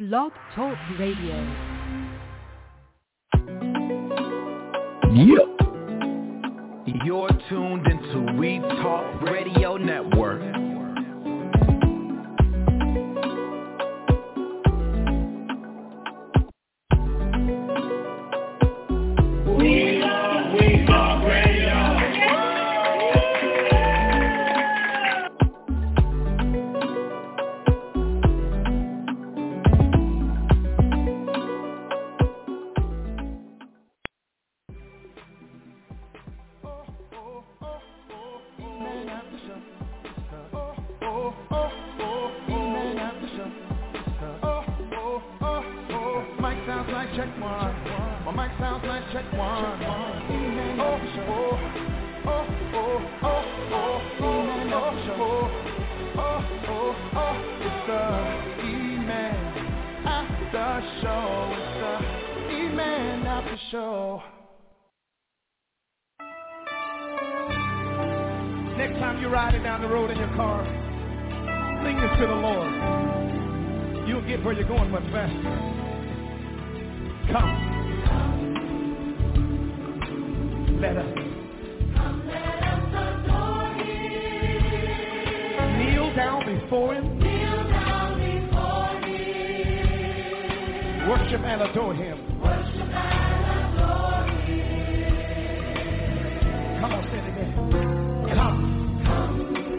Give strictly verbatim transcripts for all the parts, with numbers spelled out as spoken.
Blog Talk Radio. Yep. You're tuned into We Talk Radio Network. We Talk, We Talk Radio. Next time you're riding down the road in your car, sing this to the Lord. You'll get where you're going much faster. Come. Let us. Come, let us adore Him. Kneel down before Him. Kneel down before Him. Worship and adore Him. Worship and adore Him. Come on, say it again. Come. Come.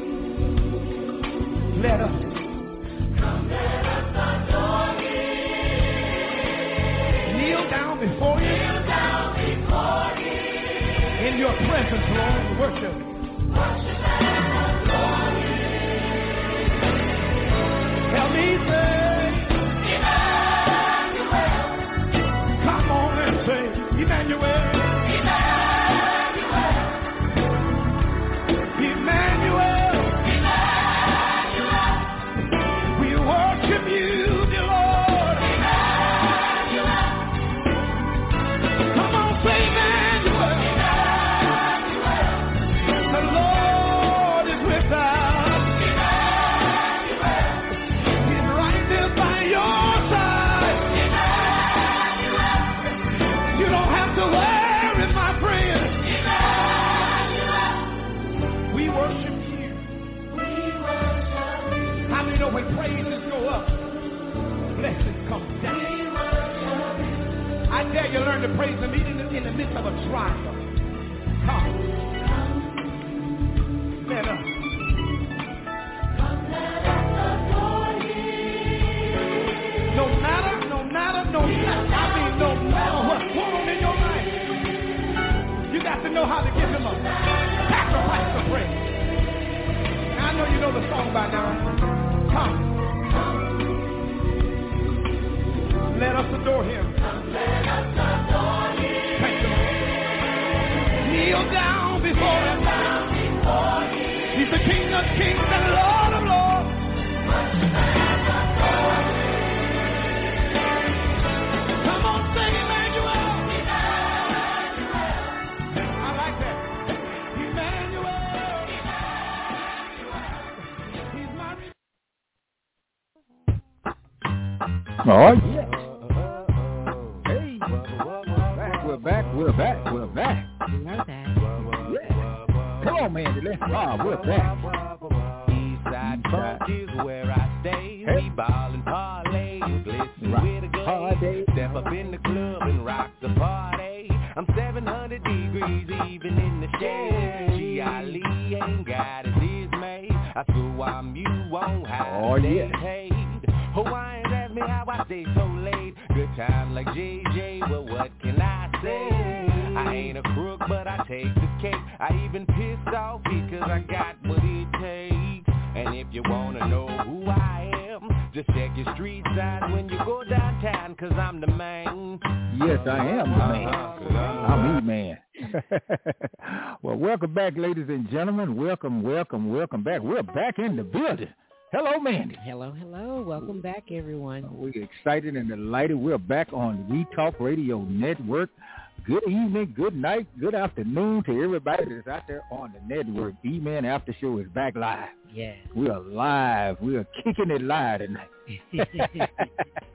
Let us. Come, let us adore Him. Kneel down before Him. Kneel down before Him. In your presence, Lord, worship. Worship and adore Him. Help me say, Emmanuel. come on and say, Emmanuel. Emmanuel. Emmanuel. Emmanuel. We worship you, dear Lord. Emmanuel. Come on, say Emmanuel. The Lord is with us. He's right there by your side. You don't have to worry, my friend. We worship you. We worship you. How many know when praises go up, blessings come down? We worship you. I dare you learn to praise Him even in the, in the midst of a trial. Come. Let us. Come, let us adore Him. No matter, no matter, no matter, I mean no matter what's going on in your life, you got to know how to give Him a sacrifice of praise. Now, I know you know the song by now. Come. Let us adore Him. Come, let us adore Him. Thank you, Lord. Kneel down before Him. Down before Him. He's the King of kings and Lord of lords. Worship and adore Him. Come on, sing Emmanuel. Emmanuel. I like that. Emmanuel. He's my re- Oh, yeah. Hey. Back, we're back, we're back, we're back. We're back. Yeah. Come on, Mandy, let's rock. We're back. Eastside Funk is where I stay. Hey. We ball and parlay, glisten Rock with a glaze. party. Step up in the club and rock the party. I'm seven hundred degrees even in the shade. G. Ali ain't got it dismay. I so I'm you won't have Oh, to yeah. stay paid. Hawaiians ask me how I stay so late. Good time like J J, well what can I say? I ain't a crook but I take the cake. I even pissed off because I got what it takes. And if you wanna know who I am, just check your street signs when you go downtown, cause I'm the man. Yes, I am the man. Uh-huh. I'm E-Man. Well, welcome back, ladies and gentlemen. Welcome, welcome, welcome back. We're back in the building. Hello, Mandy. Hello, hello. Welcome back, everyone. We're excited and delighted. We're back on We Talk Radio Network. Good evening, good night, good afternoon to everybody that's out there on the network. E-Man After Show is back live. Yes. We are live. We are kicking it live tonight.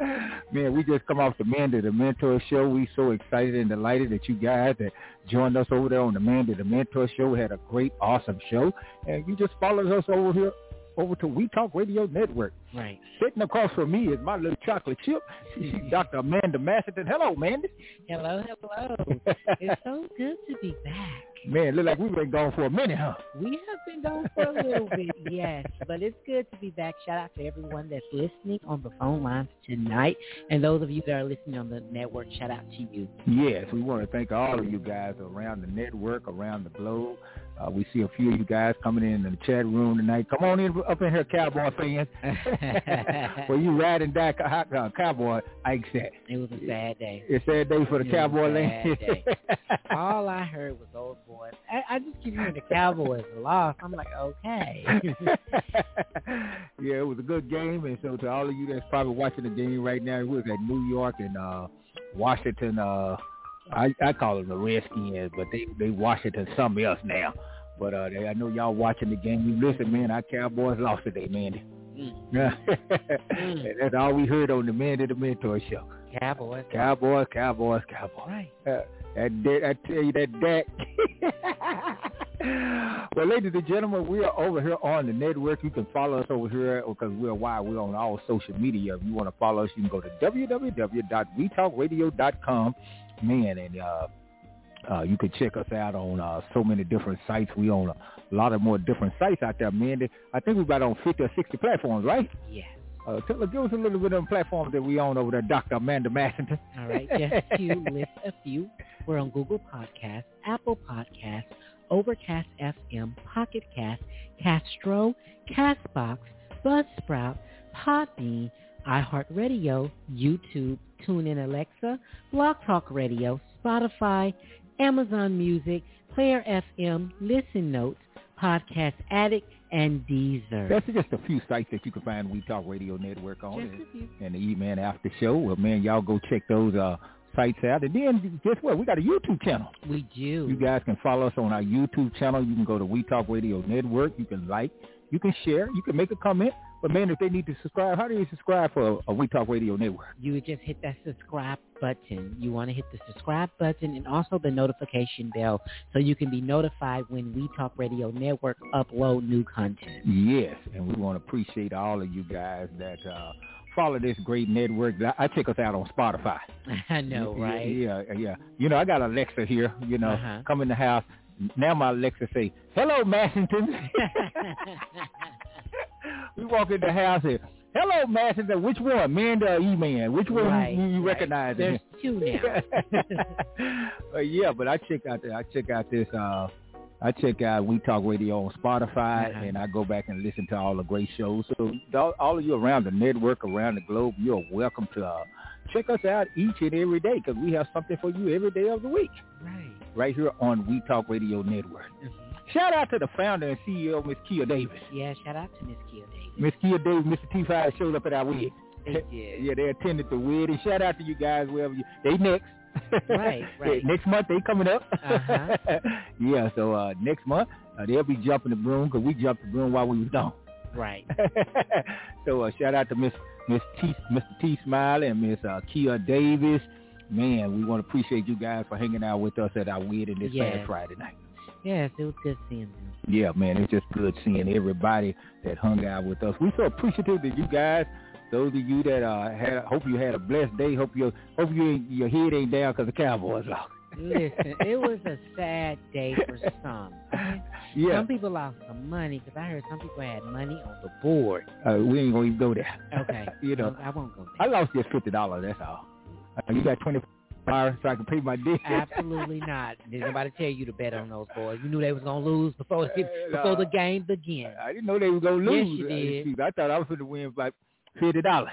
Man, we just come off the Man to the Mentor show. We so excited and delighted that you guys that joined us over there on the Man to the Mentor show. We had a great, awesome show. And you just followed us over here, over to We Talk Radio Network. Right. Sitting across from me is my little chocolate chip. She's Doctor Amanda Massington. Hello, Mandy. Hello, hello. It's so good to be back. Man, look like we've been gone for a minute, huh? We have been gone for a little bit, yes. But it's good to be back. Shout out to everyone that's listening on the phone lines tonight. And those of you that are listening on the network, shout out to you. Yes, we want to thank all of you guys around the network, around the globe. Uh, we see a few of you guys coming in in the chat room tonight. Come on in up in here, Cowboy fans. Well, you ride and die uh, Cowboy, Ike said. It was a sad day. It's a sad day for the it Cowboy land. Day. All I heard was old boys. I, I just keep hearing the Cowboys lost. I'm like, okay. Yeah, it was a good game. And so to all of you that's probably watching the game right now, we was at New York and uh, Washington. Uh, I, I call them the Redskins, but they, they Washington something else now. But uh, they, I know y'all watching the game. You listen, man, our Cowboys lost today, man. Mm. mm. That's all we heard on the Man to the Mentor show. Cowboys. Cowboys, Cowboys, Cowboys. Right. Uh, that, I tell you, that Dak. Well, ladies and gentlemen, we are over here on the network. You can follow us over here because we're why we're on all social media. If you want to follow us, you can go to w w w dot we talk radio dot com. Man, and uh, uh, you can check us out on uh, so many different sites. We own a lot of more different sites out there, man. I think we're about on fifty or sixty platforms, right? Yes. Uh, tell us, give us a little bit of the platforms that we own over there, Doctor Amanda Massington. All right, just to list a few. We're on Google Podcasts, Apple Podcasts, Overcast F M, Pocket Cast, Castro, Castbox, Buzzsprout, Podbean, iHeartRadio, YouTube, TuneIn Alexa, Blog Talk Radio, Spotify, Amazon Music, Player F M, Listen Notes, Podcast Addict, and Deezer. That's just a few sites that you can find We Talk Radio Network on. Just a few. And the E-Man After Show. Well, man, y'all go check those uh, sites out. And then, guess what? We got a YouTube channel. We do. You guys can follow us on our YouTube channel. You can go to We Talk Radio Network. You can like. You can share. You can make a comment. But, man, if they need to subscribe, how do you subscribe for a We Talk Radio Network? You would just hit that subscribe button. You want to hit the subscribe button and also the notification bell so you can be notified when We Talk Radio Network upload new content. Yes, and we want to appreciate all of you guys that uh, follow this great network. I check us out on Spotify. I know, right? Yeah, yeah, yeah. You know, I got Alexa here, you know, uh-huh. come in the house. Now my Alexa say, hello, Massington. We walk in the house and, hello, Massington. Which one, man or E-Man? Which one right, you, you right. recognize? There's two now. uh, yeah, but I check out the, I check out this. Uh, I check out We Talk Radio on Spotify, uh-huh. and I go back and listen to all the great shows. So all, all of you around the network, around the globe, you're welcome to uh, check us out each and every day because we have something for you every day of the week. Right. Right here on We Talk Radio Network. Mm-hmm. Shout out to the founder and C E O, Miss Kia Davis. Yeah, shout out to Miss Kia Davis. Miss Kia Davis, Mister T five showed up at our wedding. They did. Yeah, they attended the wedding. Shout out to you guys wherever you. They next. Right, right. Next month they coming up. Uh-huh. Yeah, so uh, next month uh, they'll be jumping the broom because we jumped the broom while we was gone. Right. So uh, shout out to Miss Miss T, Mister T Smiley and Miss uh, Kia Davis. Man, we want to appreciate you guys for hanging out with us at our wedding this yes. past Friday night. Yes, it was good seeing them. Yeah, man, it's just good seeing everybody that hung out with us. We're so appreciative that you guys, those of you that uh, had, hope you had a blessed day. Hope you, hope you, your head ain't down because the Cowboys lost. Listen, it was a sad day for some. Okay? Yeah. Some people lost some money because I heard some people had money on the board. Uh, we ain't gonna even go there. Okay. You know, I won't go there. I lost just fifty dollars. That's all. Uh, you got twenty dollars so I can pay my debt. Absolutely not. Did nobody tell you to bet on those boys? You knew they was gonna lose before before the game began. I didn't know they were gonna lose. Yes, you did. I thought I was gonna win by fifty dollars.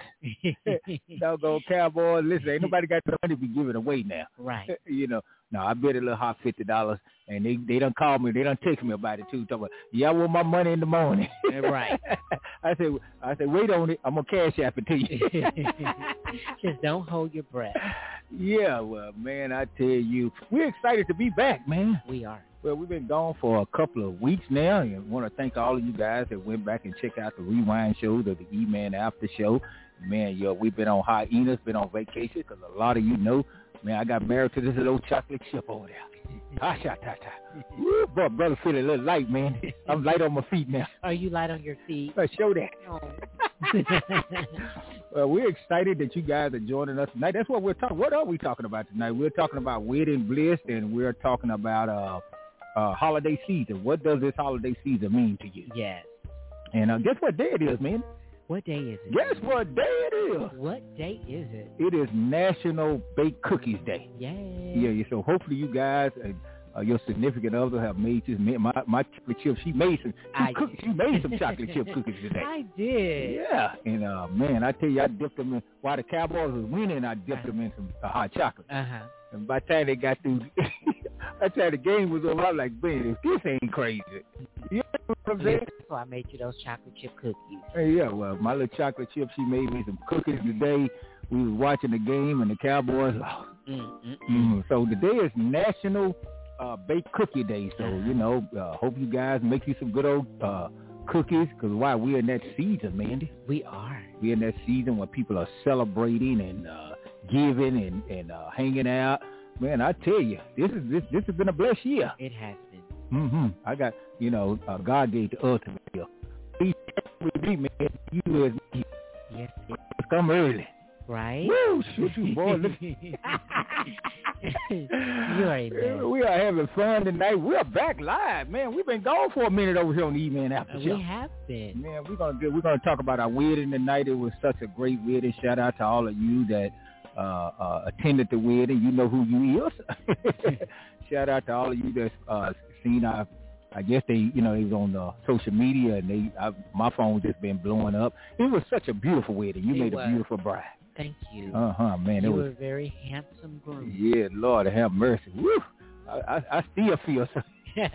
Doggone Cowboys. Listen, ain't nobody got the money to be giving away now. Right. You know. No, I bet a little hot fifty dollars, and they they done called me. They done text me about it too. Talking about, yeah, I want my money in the morning. Right. I said, I said, wait on it. I'm gonna cash app it to you. Just don't hold your breath. Yeah, well, man, I tell you, we're excited to be back, man. We are. Well, we've been gone for a couple of weeks now, and I want to thank all of you guys that went back and checked out the rewind shows of the E-Man After Show. Man, yo, we've been on hiatus, been on vacation, because a lot of you know, man, I got married to this little chocolate chip over there. Ah, shot, ta, ta. Woo, boy, brother feeling a little light, man. I'm light on my feet now. Are you light on your feet? Let's show that. Oh. Well, we're excited that you guys are joining us tonight. That's what we're talking. What are we talking about tonight? We're talking about wedding bliss, and we're talking about uh, uh, holiday season. What does this holiday season mean to you? Yes. And uh, guess what day it is, man? What day is it? Guess what day it is? What day is it? It is National Baked Cookies Day. Yay. Yeah, yeah. So hopefully you guys, uh, uh, your significant other, have made this. My my chocolate chip. She made some. She, I cooked, she made some chocolate chip cookies today. I did. Yeah, and uh, man, I tell you, I dipped them in. While the Cowboys was winning, I dipped Uh-huh. them in some uh, hot chocolate. Uh huh. And by the time they got through, by the time the game was over, I was like, man, this ain't crazy. You know what I'm saying? So I made you those chocolate chip cookies. Hey, yeah, well, my little chocolate chip, she made me some cookies today. We was watching the game, and the Cowboys. Oh, Mm-mm. mm. So today is National uh, Baked Cookie Day. So, you know, uh, hope you guys make you some good old uh, cookies, because why, we're in that season, Mandy. We are. We're in that season when people are celebrating and uh, giving and, and uh, hanging out. Man, I tell you, this is this this has been a blessed year. It has been. Mm-hmm. I got, you know, uh, God gave the ultimate gift. Please with me, man. You as me. Yes, yes. Come early. Right? Woo, shoot you, boy. You are a man. We are having fun tonight. We're back live, man. We've been gone for a minute over here on the E-Man After Show. We have been. Man, we're gonna do, we're gonna talk about our wedding tonight. It was such a great wedding. Shout out to all of you that uh, uh, attended the wedding. You know who you is. Shout out to all of you that uh, seen our. I guess they, you know, they was on the social media, and they, I, my phone just been blowing up. It was such a beautiful wedding. You It made was. a beautiful bride. Thank you. Uh huh, man. You it were was a very handsome groom. Yeah, Lord have mercy. Woo! I, I, I still feel so.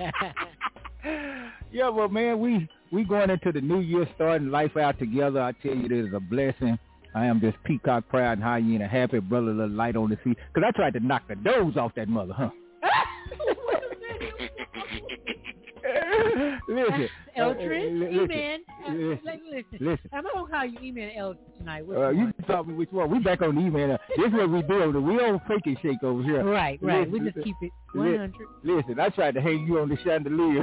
Yeah, well, man, we we going into the new year, starting life out together. I tell you, this is a blessing. I am just peacock proud and hyena happy, brother, a little light on the feet. Because I tried to knock the doze off that mother, huh? Listen. Eldridge, uh, uh, E-Man. Uh, listen, listen, listen. I'm going to call you E-Man Eldridge tonight. Which Uh, you one? can tell me which one. We back on the email. This is what we do. We don't fake and shake over here. Right, right. Listen, We just listen, keep it one hundred. Listen, I tried to hang you on the chandelier.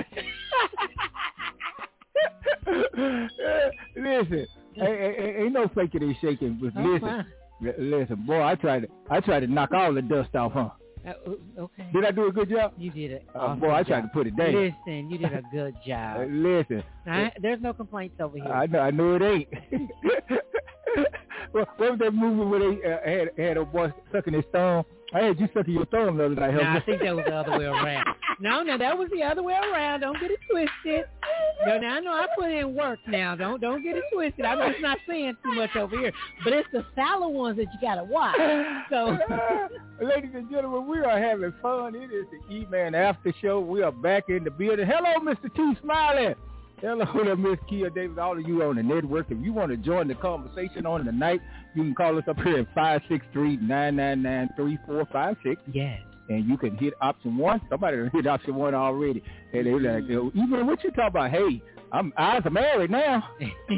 Listen, ain't, ain't, ain't no faking and shaking. But Oh, listen, l- listen, boy, I tried to, I tried to knock all the dust off, huh? Uh, okay. Did I do a good job? You did it. Uh, Awesome boy, I job. tried to put it down. Listen, you did a good Uh, job. listen, I, there's no complaints over here. I know, I know it ain't. Well, what was that movie where they uh, had had a boy sucking his thumb? I had you sucking your thumb the other night. No, I huh? think that was the other way around. No, no, that was the other way around. Don't get it twisted. No, now I know I put in work now. Don't don't get it twisted. I'm just not saying too much over here. But it's the sallow ones that you gotta watch. So Ladies and gentlemen, we are having fun. It is the E-Man After Show. We are back in the building. Hello, Mister T. Smiley. Hello there, Miss Kia Davis, all of you on the network. If you want to join the conversation on tonight, you can call us up here at five six three, nine nine nine, three four five six. yes. And you can hit option one. Somebody done hit option one already. And they like, yo, even what you talk about, hey, I'm I was married now.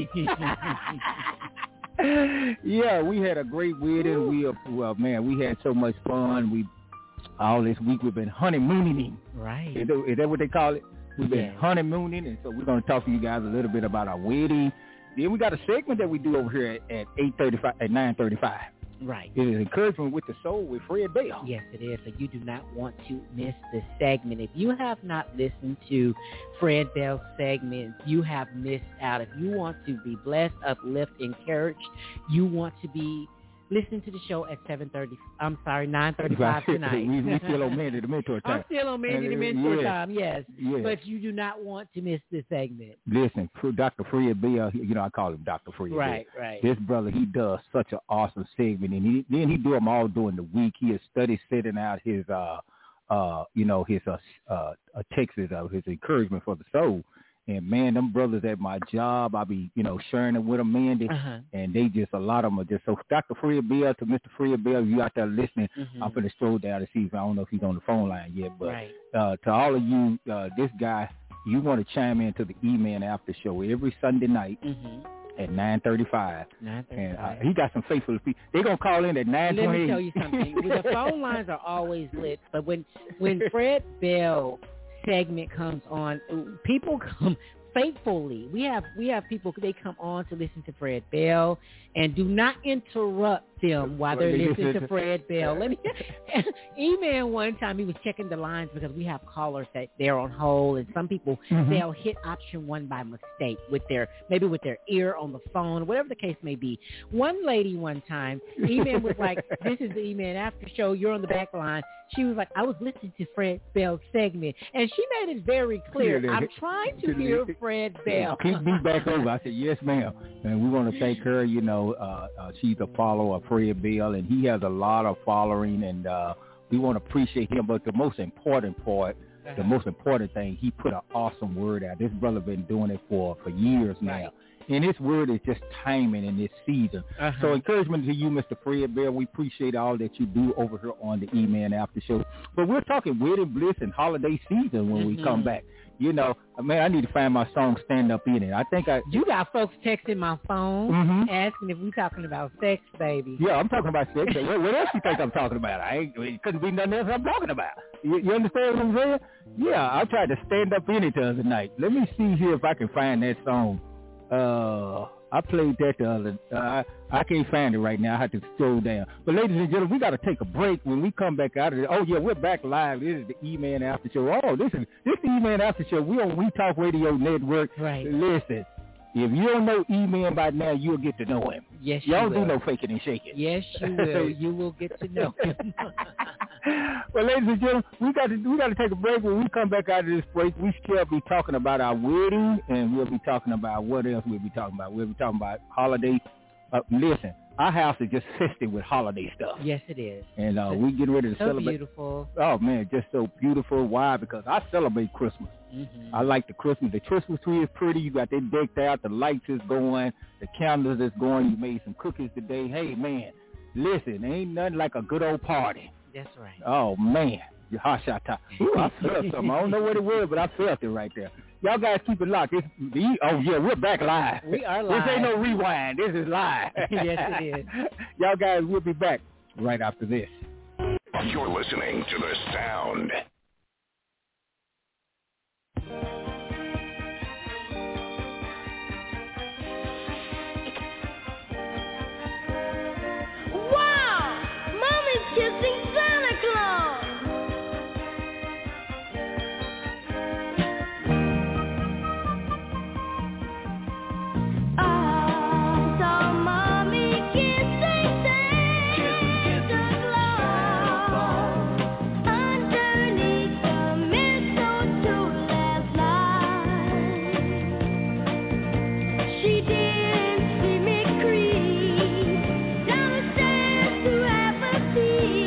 Yeah, we had a great wedding. We uh, well, man, we had so much fun. We all this week we've been honeymooning. Right. Is that, is that what they call it? We've been Yeah. honeymooning, and so we're going to talk to you guys a little bit about our wedding. Then we got a segment that we do over here at, at eight thirty-five, at nine thirty-five. Right. It is Encouragement with the Soul with Fred Bell. Yes, it is. So you do not want to miss this segment. If you have not listened to Fred Bell's segment, you have missed out. If you want to be blessed, uplift, encouraged, you want to be listening to the show at seven thirty. I'm sorry, nine thirty-five tonight. we, we still on Mandy the Mentor time. I'm still on Mandy the Mentor Yeah. time, yes. Yeah. But you do not want to miss this segment. Listen, Doctor Fred Bell, you know I call him Doctor Fred Right, Bell. right. This brother, he does such an awesome segment, and he, then he do them all during the week. He is study setting out his, uh, uh, you know, his uh, uh, uh, Texas, uh, his encouragement for the soul. And man, them brothers at my job, I be, you know, sharing it with them, Mandy, Uh-huh. and they just, a lot of them are just, so Doctor Fred Bell, to Mister Fred Bell, you out there listening, Mhm. I'm going to scroll down to see if, I don't know if he's on the phone line yet, but Right. uh, to all of you, uh, this guy, you want to chime into the E-Man After Show every Sunday night Mm-hmm. at nine thirty-five. nine And uh, thirty-five. he got some faithful people. They're going to call in at nine twenty-eight. Let me tell you something. The phone lines are always lit, but when when Fred Bell segment comes on, people come faithfully. We have we have people, they come on to listen to Fred Bell, and do not interrupt them while they're listening to Fred Bell. Let me E-Man one time, he was checking the lines because we have callers that they're on hold, and some people mm-hmm. they'll hit option one by mistake with their maybe with their ear on the phone, whatever the case may be. One lady one time, E-Man was like, "This is the E-Man After Show. You're on the back line." She was like, "I was listening to Fred Bell's segment," and she made it very clear. I'm trying to hear Fred Bell. Keep me back over. I said, "Yes, ma'am." And we want to thank her. You know, uh, uh, she's a follower of Fred Bell, and he has a lot of following, and uh, we want to appreciate him. But the most important part, uh-huh. the most important thing, he put an awesome word out. This brother been doing it for, for years now. Right. And his word is just timing in this season. Uh-huh. So encouragement to you, Mister Fred Bell. We appreciate all that you do over here on the E-Man After Show. But we're talking wedding bliss and holiday season when mm-hmm. we come back. You know, man, I need to find my song Stand Up In It. I think I... You got folks texting my phone mm-hmm. asking if we talking about sex, baby. Yeah, I'm talking about sex. what, what else you think I'm talking about? I ain't, it couldn't be nothing else I'm talking about. You, you understand what I'm saying? Yeah, I tried to stand up in it the other night. Let me see here if I can find that song. Uh, I played that the other. Uh, I, I can't find it right now. I have to scroll down. But ladies and gentlemen, we got to take a break. When we come back out of it, oh yeah, we're back live. This is the E-Man After Show. Oh, this is this is the E-Man After Show. We on We Talk Radio Network. Right. Listen, if you don't know E-Man by now, you'll get to know him. Yes, you Y'all will. do no faking and shaking. Yes, you will. You will get to know him. Well, ladies and gentlemen, we got to we got to take a break. When we come back out of this break, we still be talking about our wedding, and we'll be talking about what else we'll be talking about. We'll be talking about holiday. Uh, listen, our house is just festive with holiday stuff. Yes, it is. And uh, we getting ready to so celebrate. Beautiful. Oh man, just so beautiful. Why? Because I celebrate Christmas. Mm-hmm. I like the Christmas. The Christmas tree is pretty. You got that decked out. The lights is going. The candles is going. You made some cookies today. Hey man, listen, ain't nothing like a good old party. That's right. Oh, man. Your hot shot top. Ooh, I felt something. I don't know what it was, but I felt it right there. Y'all guys keep it locked. It's, oh, yeah, we're back live. We are live. This ain't no rewind. This is live. Yes, it is. Y'all guys, we'll be back right after this. You're listening to The Sound. Kissing Santa Claus. I saw Mommy kissing Santa Claus underneath the mistletoe last night. She didn't see me creep down the stairs to have a seat.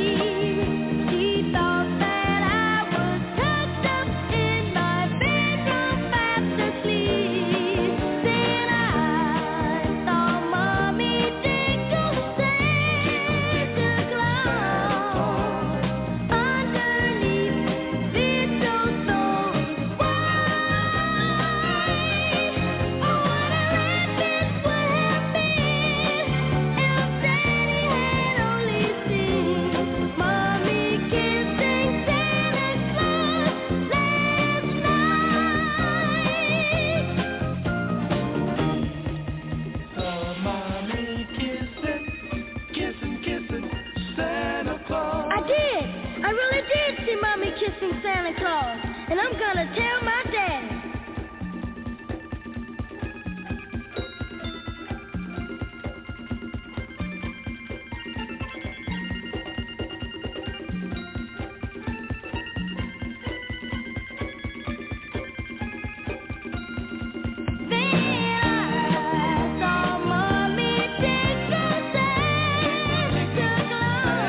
Kissing Santa Claus, and I'm gonna tell my daddy.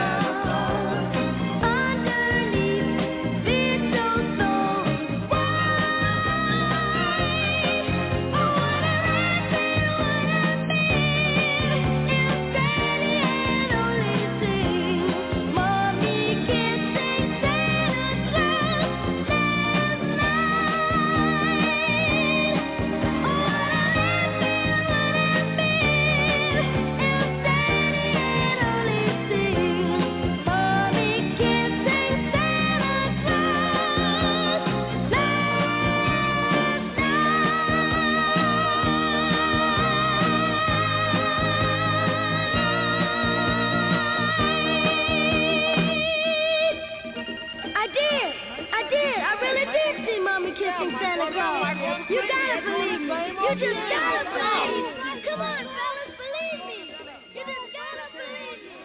Whoa! just gotta believe. Come on, fellas, believe me. You just gotta believe me.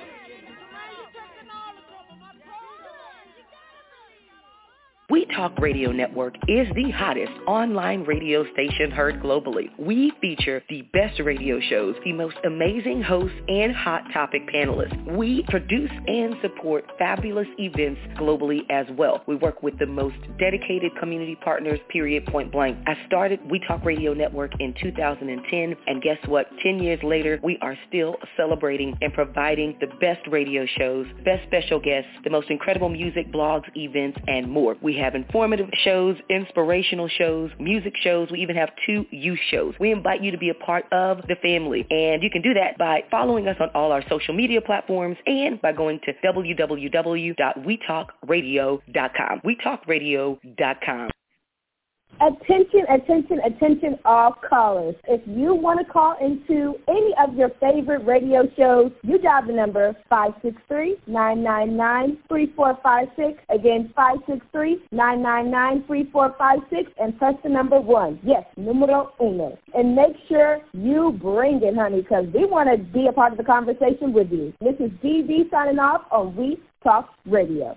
We Talk Radio Network is the hottest online radio station heard globally. We feature the best radio shows, the most amazing hosts, and hot topic panelists. We produce and support fabulous events globally as well. We work with the most dedicated community partners, period, point blank. I started We Talk Radio Network in two thousand ten, and guess what? Ten years later, we are still celebrating and providing the best radio shows, best special guests, the most incredible music, blogs, events, and more. We have informative shows, inspirational shows, music shows. We even have two youth shows. We invite you to be a part of the family, and you can do that by following us on all our social media platforms and by going to w w w dot we talk radio dot com. we talk radio dot com. Attention, attention, attention, all callers. If you want to call into any of your favorite radio shows, you dial the number five six three, nine nine nine, three four five six. Again, five six three, nine nine nine, three four five six, and press the number one. Yes, numero uno. And make sure you bring it, honey, because we want to be a part of the conversation with you. This is D B signing off on We Talk Radio.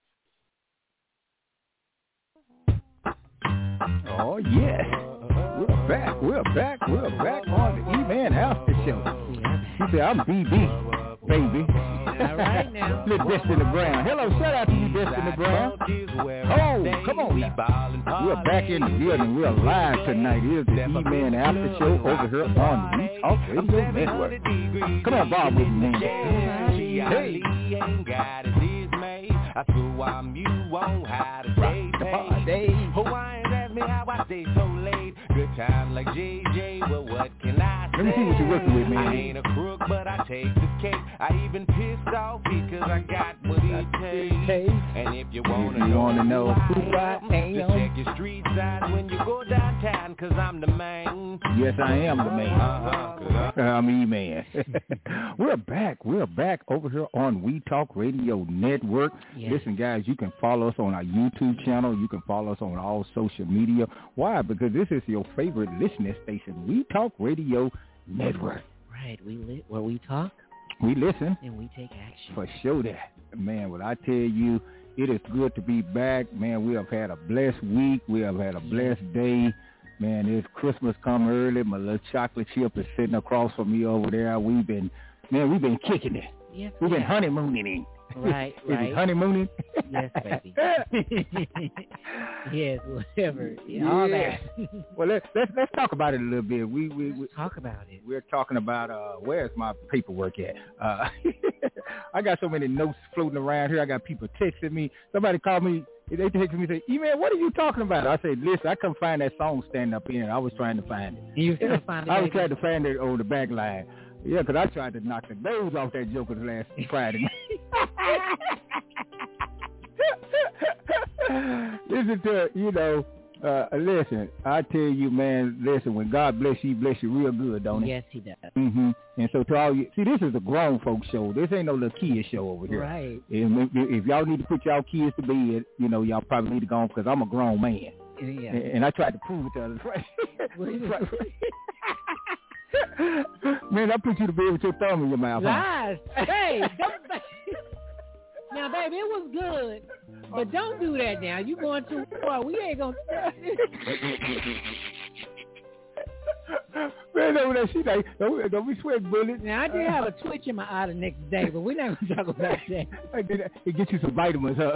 Oh, yes. We're back. We're back. We're back on the E-Man After Show. He said, I'm B B, baby. All right now. Little Destiny Brown. Hello, shout out to you, Destiny Brown. Oh, come on now. We're back in the building. We're live tonight. It is the E-Man After Show over here on the We Talk Radio Network. Come on, Bob, with me, man. Hey. I so I'm you on how to stay paid. Hawaiians ask me how I stay so late. Good time like J J, well what can I say? Let me see what you're working with, man. I ain't a crook, but I take the cake. I even pissed off because I got what it takes. And if you wanna, if you know, wanna know who I am, just check your street signs when you go downtown, cause I'm the man. Yes, I am the man. Uh-huh. I'm E-Man. We're back. We're back over here on We Talk Radio Network. Yes. Listen, guys, you can follow us on our YouTube channel. You can follow us on all social media. Why? Because this is your favorite listening station, We Talk Radio Network. Right. We li- where we talk. We listen. And we take action. For sure that. Man, what I tell you, it is good to be back. Man, we have had a blessed week. We have had a blessed day. Man, it's Christmas come early. My little chocolate chip is sitting across from me over there. We've been, man, we've been kicking it. Yes, we've been yes. honeymooning. Right, Is right. it honeymooning? Yes, baby. Yes, whatever. Yeah, all Yeah. that. Well, let's, let's let's talk about it a little bit. We we, we Let's talk about it. We're talking about uh, where's my paperwork at? Uh, I got so many notes floating around here. I got people texting me. Somebody called me. They texted me and said, E-Man, what are you talking about? I said, listen, I couldn't find that song Stand Up In. I was trying to find it. You still find it? I was baby? trying to find it on the back line. Yeah, because I tried to knock the nose off that joker last Friday night. Listen to, you know, uh, listen, I tell you, man, listen, when God bless you, he bless you real good, don't he? Yes, he does. Mm-hmm. And so to all you, see, this is a grown folks show. This ain't no little kid show over here. Right. And if, if y'all need to put y'all kids to bed, you know, y'all probably need to go on because I'm a grown man. Yeah. And, and I tried to prove it to others. Man, I put you to bed with your thumb in your mouth. Lies. Huh? Hey, don't, now, baby, it was good, but don't do that now. You going too far. We ain't going to... Man, over there, she like, don't, don't be sweating bullets. Now, I did have a twitch in my eye the next day, but we're not going to talk about that. It gets you some vitamins, huh?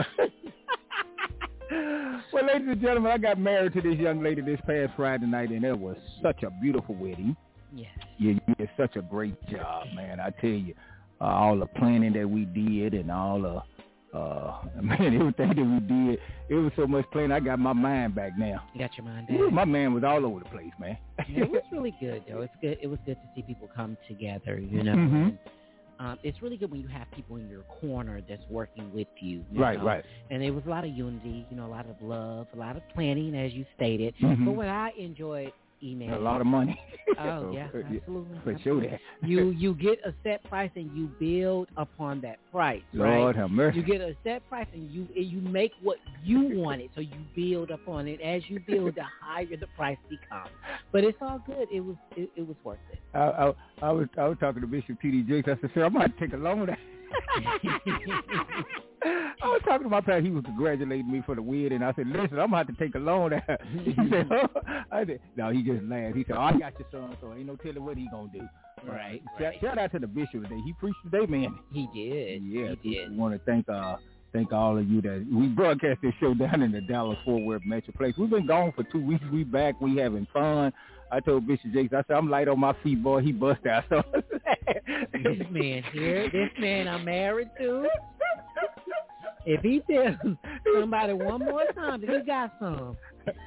Well, ladies and gentlemen, I got married to this young lady this past Friday night, and it was such a beautiful wedding. Yes. Yeah, you did such a great job, man. I tell you, uh, all the planning that we did and all the, uh, man, everything that we did, it was so much planning. I got my mind back now. You got your mind back. Ooh, my man was all over the place, man. Yeah, it was really good, though. It's good. It was good to see people come together, you know. Mm-hmm. And, um, it's really good when you have people in your corner that's working with you. you Right, know? right. And there was a lot of unity, you know, a lot of love, a lot of planning, as you stated. Mm-hmm. But what I enjoyed E-Man. A lot of money. Oh, yeah, absolutely. For sure that. You you get a set price and you build upon that price, Lord right? have mercy. You get a set price and you you make what you wanted, so you build upon it. As you build, the higher the price becomes. But it's all good. It was it, it was worth it. I, I, I was I was talking to Bishop T D Jakes. I said, sir, I'm going to take a loan. I was talking to my pastor. He was congratulating me for the win, and I said, listen, I'm going to have to take a loan. He said, oh. I said, no, he just laughed. He said, oh, I got your son, so ain't no telling what he going to do. Right, Shout, right. shout out to the bishop today. He preached today, man. He did. Yeah, he did. We want to thank uh thank all of you that we broadcast this show down in the Dallas-Fort Worth Metroplex. We've been gone for two weeks. We back. We having fun. I told Bishop Jakes, I said, I'm light on my feet, boy. He bust out. So this man here, this man I'm married to, if he tells somebody one more time that he got some.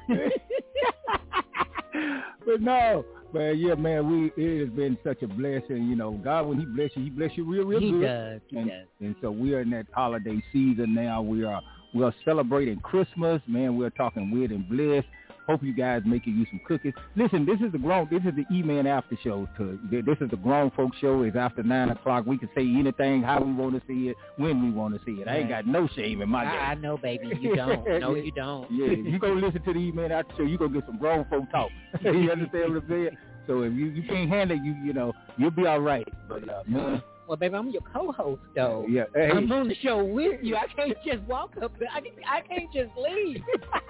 But no, but yeah, man, we it has been such a blessing. You know, God, when he bless you, he bless you real, real he good. Does, he and, does. And so we are in that holiday season now. We are we are celebrating Christmas, man. We're talking weird and bliss. Hope you guys making you some cookies. Listen, this is the grown. This is the E-Man after show. To this is the grown folk show. It's after nine o'clock. We can say anything, how we want to see it, when we want to see it. I ain't got no shame in my game. I, I know, baby. You don't. No, you don't. Yeah, you go listen to the E-Man after show. You go get some grown folk talk. You understand what I'm saying? So if you, you can't handle it, you you know you'll be all right. But uh, man. Well, baby, I'm your co-host, though. Yeah, hey. I'm on the show with you. I can't just walk up there. I, I can't just leave.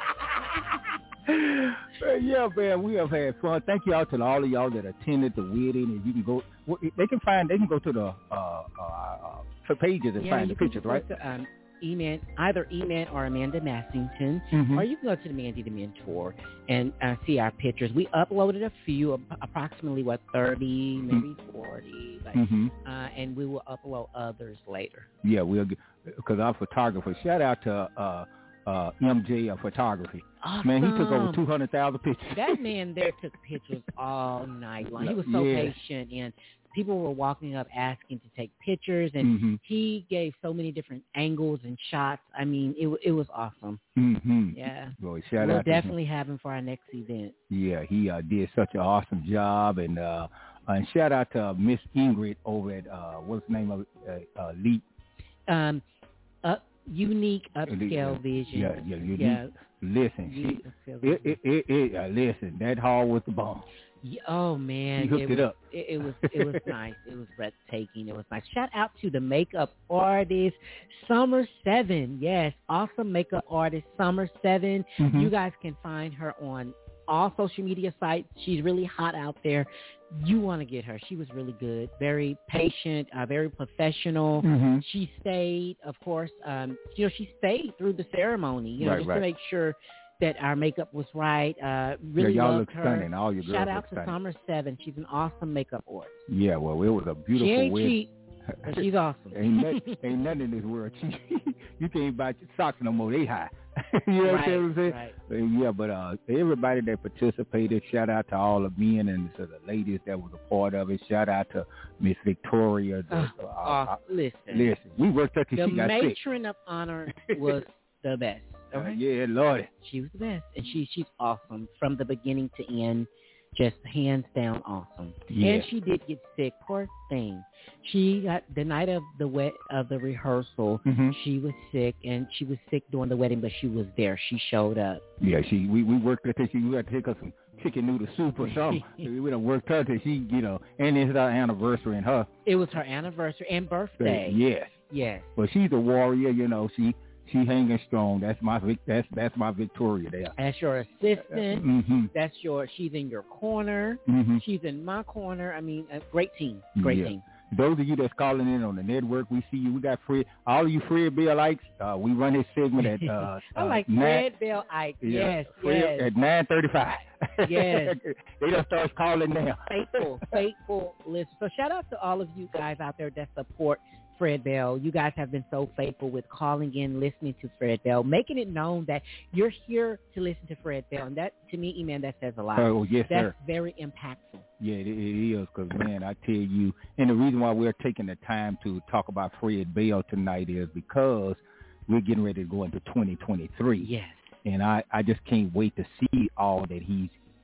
Yeah, man, we have had fun. Thank you all to all of y'all that attended the wedding, and you can go. They can find. They can go to the uh, uh, uh, pages and yeah, find the pictures, right? To, um, E-Man, either E-Man or Amanda Massington, mm-hmm. or you can go to the Mandy the Mentor and uh, see our pictures. We uploaded a few, approximately what thirty, maybe forty, like, mm-hmm. uh, and we will upload others later. Yeah, we'll because our photographer. Shout out to uh, uh, M J of Photography. Awesome. Man, he took over two hundred thousand pictures. That man there took pictures all night long. He was so yeah. patient, and people were walking up asking to take pictures, and mm-hmm. he gave so many different angles and shots. I mean, it it was awesome. Mm-hmm. Yeah. Boy, shout we'll out definitely to him. have him for our next event. Yeah, he uh, did such an awesome job, and uh, and shout out to uh, Miss Ingrid over at uh, what's the name of it? Uh, uh, Leap. Um, up, unique upscale uh, vision. Yeah, yeah, unique. Yeah. Listen, Unique she, upscale it, vision. it, it, it, uh, listen, that hall was the bomb. Yeah, oh man, He hooked it, it was, up. It, it was it was nice. It was breathtaking. It was nice. Shout out to the makeup artist Summer Seven. Yes, awesome makeup artist Summer Seven. Mm-hmm. You guys can find her on all social media sites. She's really hot out there. You want to get her. She was really good, very patient, uh, very professional. Mm-hmm. She stayed, of course. Um, you know, she stayed through the ceremony. You know, right, just right. to make sure that our makeup was right. Uh, really yeah, y'all loved look her. stunning. All your girls Shout look out to stunning. Summer Seven. She's an awesome makeup artist. Yeah, well, it was a beautiful She ain't wedding. cheap, but she's awesome. ain't, nothing, ain't nothing in this world cheap. You can't buy socks no more. They high. You know right, what I'm saying? Right. Uh, yeah, but uh, everybody that participated, shout out to all the men and to the ladies that was a part of it. Shout out to Miss Victoria. The, Uh, uh, awesome. uh, Listen, listen, we worked her till the she got sick. matron of honor was the best. Uh, Okay? yeah, Lord. She was the best, and she she's awesome from the beginning to end. Just hands down awesome. Yeah. And she did get sick. Poor thing. She got the night of the wet of the rehearsal. Mm-hmm. She was sick, and she was sick during the wedding, but she was there. She showed up. Yeah, she we, we worked her till she we had to take her some chicken noodle soup or something. We done worked her till she, you know, and it's our anniversary and her. It was her anniversary and birthday. Yes. Yes. But she's a warrior, you know. She she hanging strong. That's my Vic- that's that's my Victoria there. That's your assistant. Mm-hmm. That's your. She's in your corner. Mm-hmm. She's in my corner. I mean, a great team. Great Yeah. team. Those of you that's calling in on the network, we see you. We got Fred. All of you Fred Bill likes. Uh, we run his segment at. Uh, I like uh, nine, Fred Bell Ike. yeah, Yes. Fred Yes. at nine thirty-five. Yes. They just start calling now. Faithful, faithful list. So shout out to all of you guys out there that support Fred Bell. You guys have been so faithful with calling in, listening to Fred Bell, making it known that you're here to listen to Fred Bell. And that, to me, E-Man, that says a lot. Oh, yes, That's sir. very impactful. Yeah, it, it is, because, man, I tell you, and the reason why we're taking the time to talk about Fred Bell tonight is because we're getting ready to go into twenty twenty-three. Yes. And I, I just can't wait to see all that he's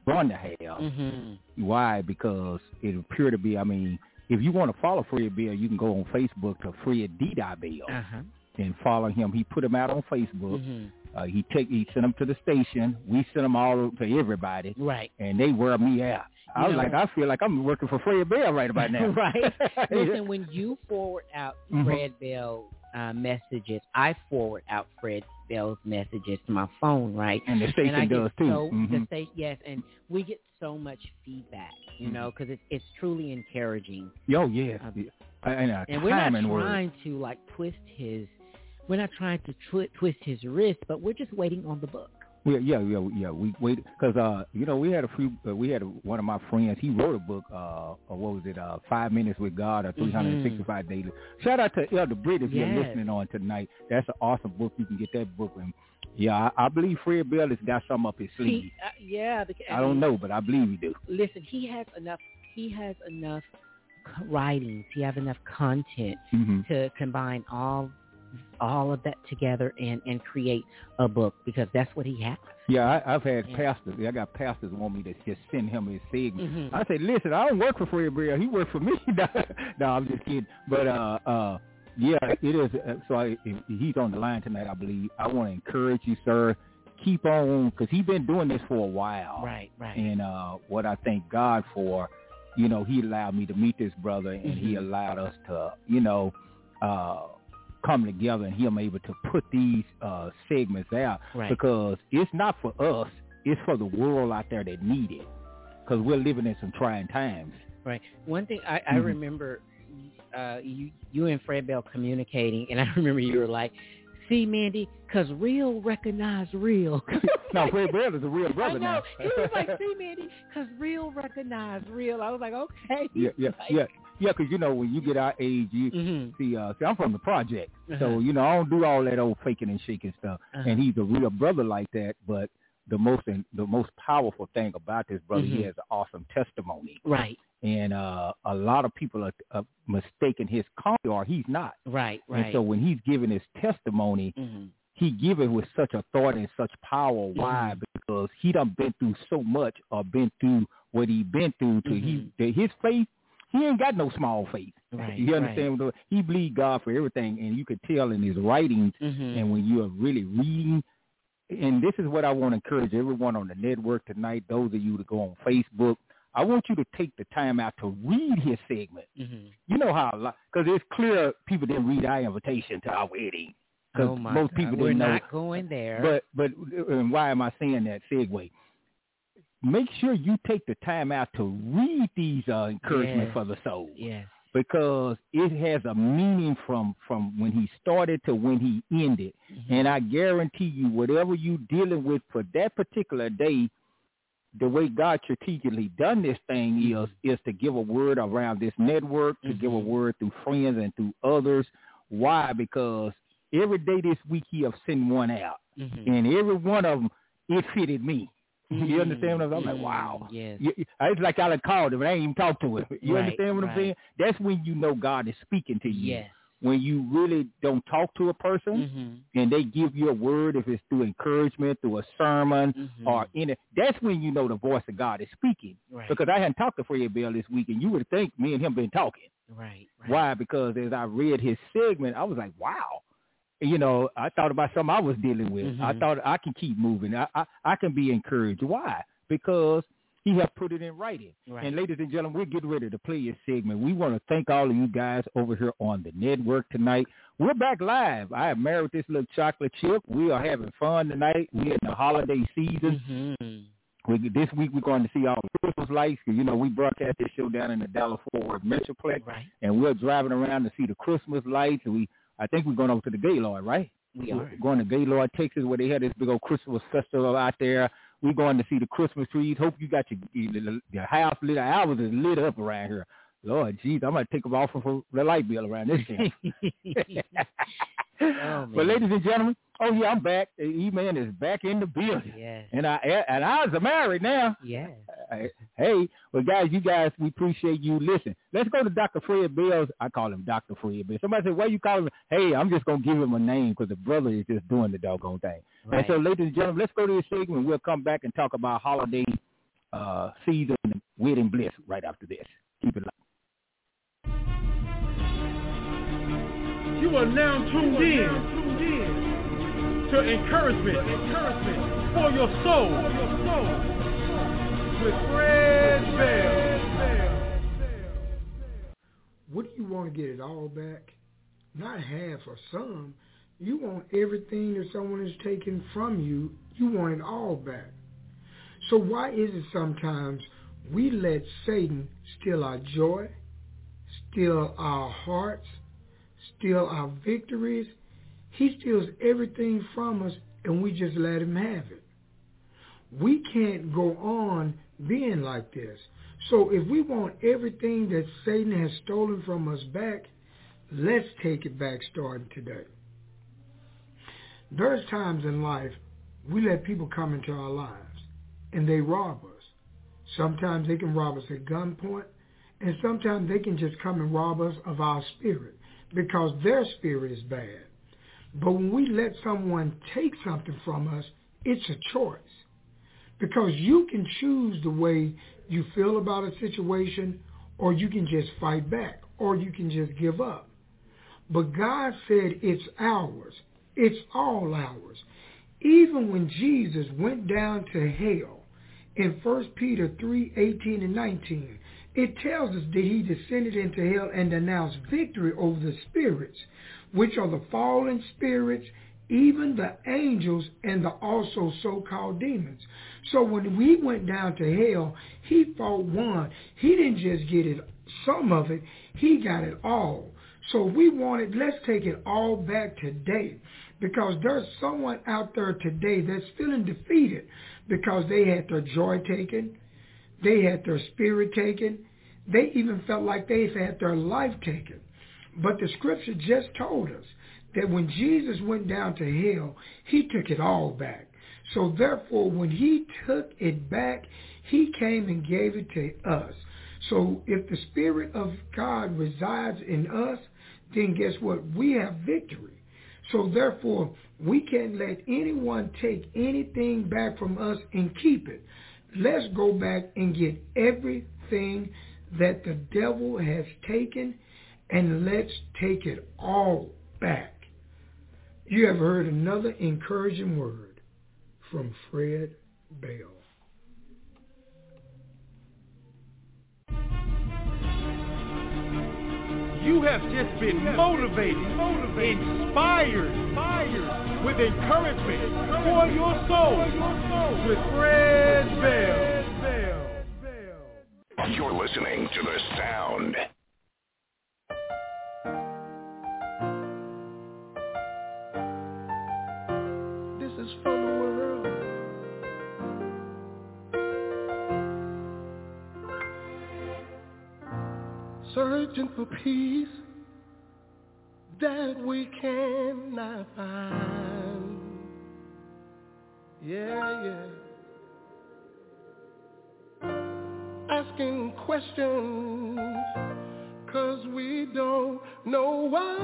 going to have. Mm-hmm. Why? Because it appear to be, I mean, if you want to follow Fred Bell, you can go on Facebook to Fred D. Bell Uh-huh. and follow him. He put him out on Facebook. Mm-hmm. Uh, he take he sent them to the station. We sent them all to everybody. Right. And they wear me out. I You was know, like, I feel like I'm working for Fred Bell right about now. Right. Listen, when you forward out Mhm. Fred Bell uh, messages, I forward out Fred Bell's messages to my phone, right? And the station and I does get too. So, Mhm. the state, yes, and we get so much feedback, you Mhm. know, because it's it's truly encouraging. Yo, yeah. Um, yeah. And, uh, And we're not timing word. trying to like twist his, we're not trying to twi- twist his wrist, but we're just waiting on the book. Yeah, yeah, yeah, yeah. We wait because uh, you know, we had a few. Uh, we had a, one of my friends. He wrote a book. Uh, or what was it? Uh, Five Minutes with God, or three hundred sixty-five Mm-hmm. Days. Shout out to Elder Britt if Yes. you're listening on tonight. That's an awesome book. You can get that book. And yeah, I, I believe Fred Bell has got something up his sleeve. He, uh, yeah. The, I don't know, but I believe he do. Listen, he has enough. He has enough c- writings. He has enough content Mm-hmm. to combine all all of that together and, and create a book, because that's what he has. Yeah, I, I've had Yeah. pastors. I got pastors who want me to just send him his segment. Mhm. I said, listen, I don't work for Fred Bell. He works for me. No, I'm just kidding. But uh, uh, yeah, it is. Uh, so I, if he's on the line tonight, I believe. I want to encourage you, sir. Keep on, because he's been doing this for a while. Right, right. And uh, what I thank God for, you know, he allowed me to meet this brother, and Mm-hmm. he allowed us to, you know, uh, come together, and him able to put these uh, segments out. Right. Because it's not for us, it's for the world out there that need it, because we're living in some trying times. Right. One thing I, I Mhm. remember, uh, you you and Fred Bell communicating, and I remember you were like, "See, Mandy, because real recognize real." No, Fred Bell is a real brother I know. now. He was like, "See, Mandy, because real recognize real." I was like, "Okay." Yeah, yeah, Like, yeah. Yeah, because, you know, when you get our age, you Mhm. see, uh, see, I'm from the project. Uh-huh. So, you know, I don't do all that old faking and shaking stuff. Uh-huh. And he's a real brother like that. But the most the most powerful thing about this brother, he Mhm. has an awesome testimony. Right, And uh, a lot of people are, are mistaking his calling, or he's not. right, And right. so when he's giving his testimony, Mhm. he give it with such authority and such power. Why? Mhm. Because he done been through so much, or been through what he been through. To Mhm. he that his faith, he ain't got no small faith. Right, You understand? What I'm- He believe God for everything, and you could tell in his writings. Mhm. And when you are really reading, and this is what I want to encourage everyone on the network tonight. Those of you that go on Facebook, I want you to take the time out to read his segment. Mhm. You know how, because it's clear people didn't read our invitation to our wedding. Because Oh my most God. people We're didn't know. not going there. But but and why am I saying that segue? Make sure you take the time out to read these uh, encouragement Yes. for the soul, yes. because it has a meaning from from when he started to when he ended. Mhm. And I guarantee you, whatever you dealing with for that particular day, the way God strategically done this thing is is to give a word around this network, to give a Mhm. word through friends and through others. Why? Because every day this week he have sent one out, Mhm. and every one of them, it fitted me. You Mm, understand what I'm saying? I'm mm, like, wow. yes. You- you- It's like I done called him, and I ain't even talked to him. You Right, understand what right. I'm saying? That's when you know God is speaking to you. Yes. When you really don't talk to a person, Mhm. and they give you a word, if it's through encouragement, through a sermon, Mhm. or in it, that's when you know the voice of God is speaking. Right. Because I hadn't talked to Fred Bell this week, and you would think me and him been talking. Right. Right. Why? Because as I read his segment, I was like, wow. You know, I thought about something I was dealing with. I Mhm. thought I can keep moving. I, I, I can be encouraged. Why? Because he has put it in writing. Right. And ladies and gentlemen, we're getting ready to play his segment. We want to thank all of you guys over here on the network tonight. We're back live. I have married this little chocolate chip. We are having fun tonight. We're in the holiday season. Mhm. We, this week we're going to see all the Christmas lights. You know, we broadcast this show down in the Dallas-Fort Worth Metroplex. Right. And we're driving around to see the Christmas lights. We, I think we're going over to the Gaylord, right? We We're are. going to Gaylord, Texas, where they had this big old Christmas festival out there. We're going to see the Christmas trees. Hope you got your, your, your house lit. Ours is lit up around here. Lord, jeez, I'm going to take them off for the light bill around this thing. Oh, But man. ladies and gentlemen, oh yeah, I'm back. The E-Man is back in the building. Yes. And I and I was married now. Yes. Uh, Hey, well, guys, you guys, we appreciate you. Listen, let's go to Doctor Fred Bell's. I call him Doctor Fred Bell. Somebody said, why you call him? Hey, I'm just going to give him a name because the brother is just doing the doggone thing. Right. And so, ladies and gentlemen, let's go to this segment. We'll come back and talk about holiday uh, season wedding bliss right after this. Keep it locked. You are now tuned in, tuned in to encouragement, encouragement for your soul, for your soul with Fred Bell. What do you want to get it all back? Not half or some. You want everything that someone has taken from you, you want it all back. So why is it sometimes we let Satan steal our joy, steal our hearts, steal our victories? He steals everything from us and we just let him have it. We can't go on being like this. So if we want everything that Satan has stolen from us back, let's take it back starting today. There's times in life we let people come into our lives and they rob us. Sometimes they can rob us at gunpoint, and sometimes they can just come and rob us of our spirit because their spirit is bad. But when we let someone take something from us, it's a choice. Because you can choose the way you feel about a situation, or you can just fight back, or you can just give up. But God said it's ours. It's all ours. Even when Jesus went down to hell, in First Peter three, eighteen and nineteen, it tells us that he descended into hell and announced victory over the spirits, which are the fallen spirits, even the angels, and the also so-called demons. So when we went down to hell, he fought one. He didn't just get it, some of it, he got it all. So we want it, let's take it all back today, because there's someone out there today that's feeling defeated because they had their joy taken, they had their spirit taken, they even felt like they've had their life taken. But the scripture just told us that when Jesus went down to hell, he took it all back. So therefore, when he took it back, he came and gave it to us. So if the Spirit of God resides in us, then guess what? We have victory. So therefore, we can't let anyone take anything back from us and keep it. Let's go back and get everything that the devil has taken, and let's take it all back. You have heard another encouraging word from Fred Bell. You have just been motivated, motivated, inspired, inspired with encouragement for your soul with Fred Bell. You're listening to The Sound. This is for the world. Searching for peace that we cannot find. Yeah, yeah. Asking questions, 'cause we don't know why.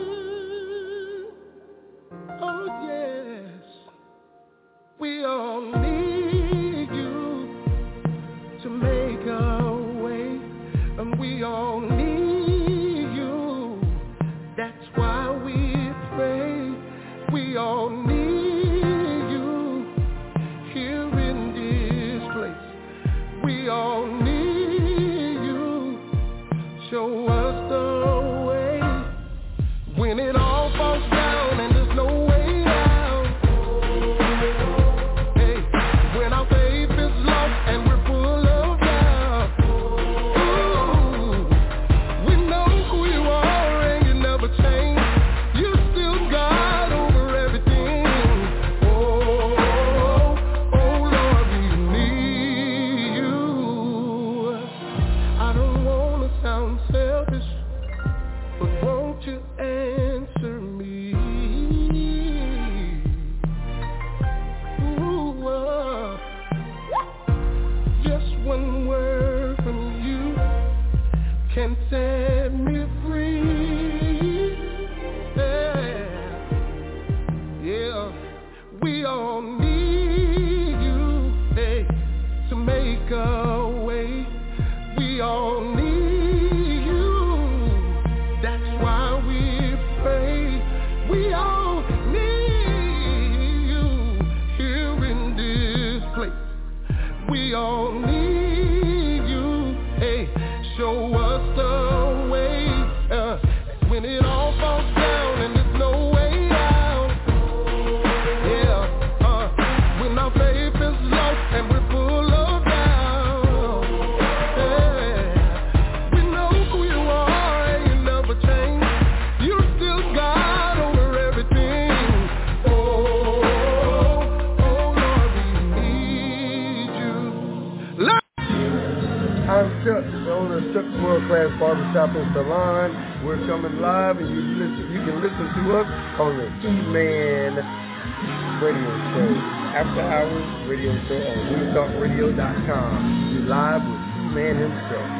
Oh, yes. We all need you to make a way, and we all need you. That's why we pray. We all need you here in this place. We all need you. Show us the way when it Barbershop and Salon. We're coming live, and you listen. You can listen to us on the E-Man radio show, After Hours radio show on we talk radio dot com. We live with E-Man himself.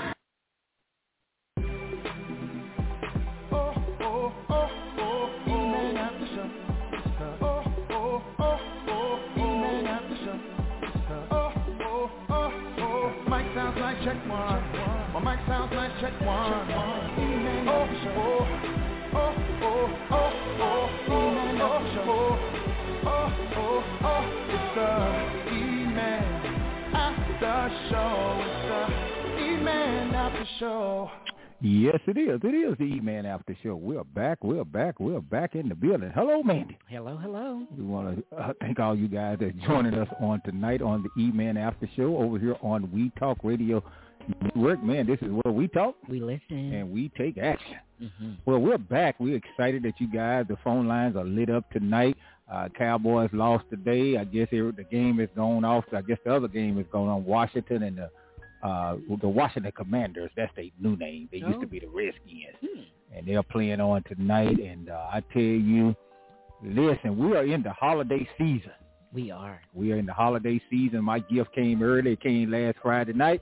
Check one. My mic sounds like check one. Oh, oh, oh, oh, oh, oh, oh, oh, oh, oh, oh, it's the E-Man After Show. It's the E-Man After Show. Yes, it is. It is the E-Man After Show. We're back. We're back. We're back in the building. Hello, Mandy. Hello, hello. We want to uh, thank all you guys that joining us on tonight on the E-Man After Show over here on We Talk Radio Network. Man, this is where we talk. We listen. And we take action. Mm-hmm. Well, we're back. We're excited that you guys, the phone lines are lit up tonight. Uh, Cowboys lost today. I guess it, the game is going off. I guess the other game is going on, Washington and the Uh, the Washington Commanders. That's their new name. They oh. used to be the Redskins. Hmm. And they're playing on tonight. And uh, I tell you, listen, we are in the holiday season. We are. We are in the holiday season. My gift came early. It came last Friday night.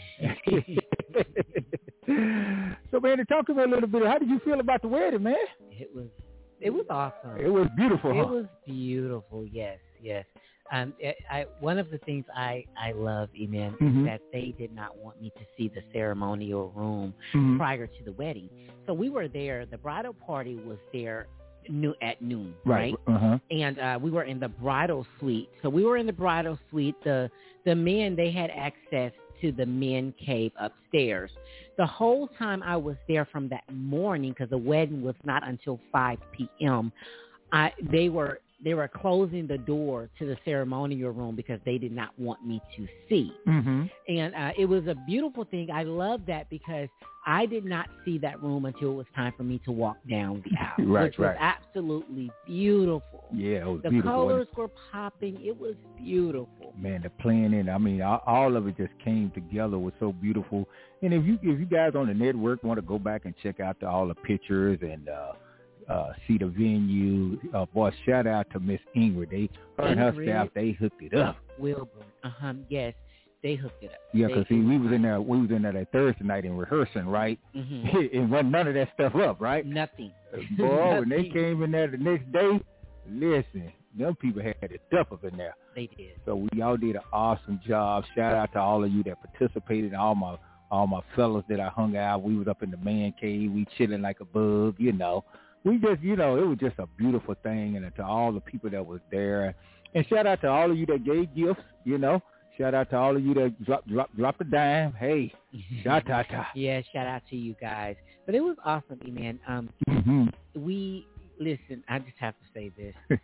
So, man, talk to me a little bit. How did you feel about the wedding, man? It was, it was awesome. It was beautiful, It huh? was beautiful, yes, yes. Um, I, I, one of the things I, I love, Eman, mm-hmm. is that they did not want me to see the ceremonial room mm-hmm. prior to the wedding. So we were there. The bridal party was there new, at noon, right? right? Uh-huh. And uh, we were in the bridal suite. So we were in the bridal suite. The the men, they had access to the men cave upstairs. The whole time I was there from that morning, because the wedding was not until five p.m., I, they were... They were closing the door to the ceremonial room because they did not want me to see. Mm-hmm. And uh, it was a beautiful thing. I love that because I did not see that room until it was time for me to walk down the aisle, right, which was right. absolutely beautiful. Yeah, it was the beautiful. The colors were popping. It was beautiful. Man, the planning, I mean, all, all of it just came together. It was so beautiful. And if you if you guys on the network want to go back and check out the, all the pictures and uh Uh, see the venue. Uh, boy, shout out to Miss Ingrid. They, her and her staff, they hooked it up. Wilburn, uh-huh, yes, they hooked it up. Yeah, because see, we was in there, we was in there that Thursday night in rehearsing, right? Mm-hmm. And wasn't none of that stuff up, right? Nothing. Boy, Nothing. when they came in there the next day, listen, them people had it stuff up in there. They did. So we all did an awesome job. Shout out to all of you that participated, all my all my fellas that I hung out. We was up in the man cave. We chilling like a bug, you know. We just, you know, it was just a beautiful thing, and to all the people that was there. And shout out to all of you that gave gifts, you know. Shout out to all of you that dropped drop, drop a dime. Hey, shout out to. Yeah, shout out to you guys. But it was awesome, man. Um, mm-hmm. We, listen, I just have to say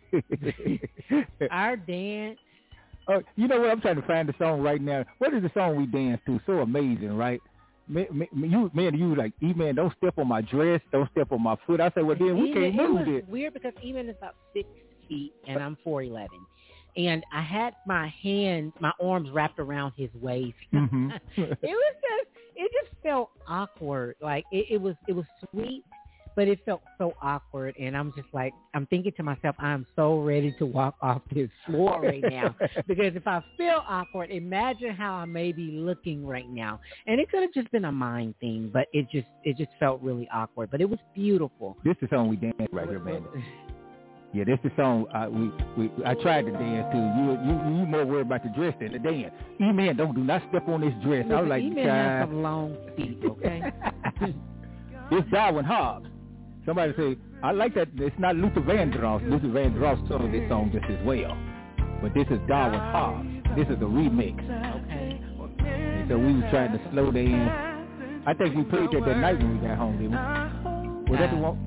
this. Our dance. Oh, you know what? I'm trying to find the song right now. What is the song we danced to? So amazing, right? Me, me, you, man, you like, E-Man, don't step on my dress, don't step on my foot. I said, well, then we Eman, can't move it. it. Was weird because Eman is about six feet and I'm four eleven, and I had my hands, my arms wrapped around his waist. Mm-hmm. It was just, it just felt awkward. Like it, it was, it was sweet, but it felt so awkward. And I'm just like, I'm thinking to myself, I'm so ready to walk off this floor right now. Because if I feel awkward, imagine how I may be looking right now. And it could have just been a mind thing, but it just it just felt really awkward. But it was beautiful. This is the song we danced right here, man. Yeah, this is the song I, we, we I tried to dance to. You you you more worried about the dress than the dance. E-Man, don't do not step on this dress. Listen, I was like, E-Man has some long feet, okay? It's Darwin Hobbs. Somebody say, I like that. It's not Luther Vandross. Luther Vandross sung this song just as well. But this is Darwin Hobbs. This is a remix. Okay. And so we were trying to slow down. I think we played that that night when we got home, didn't we? Was that the one?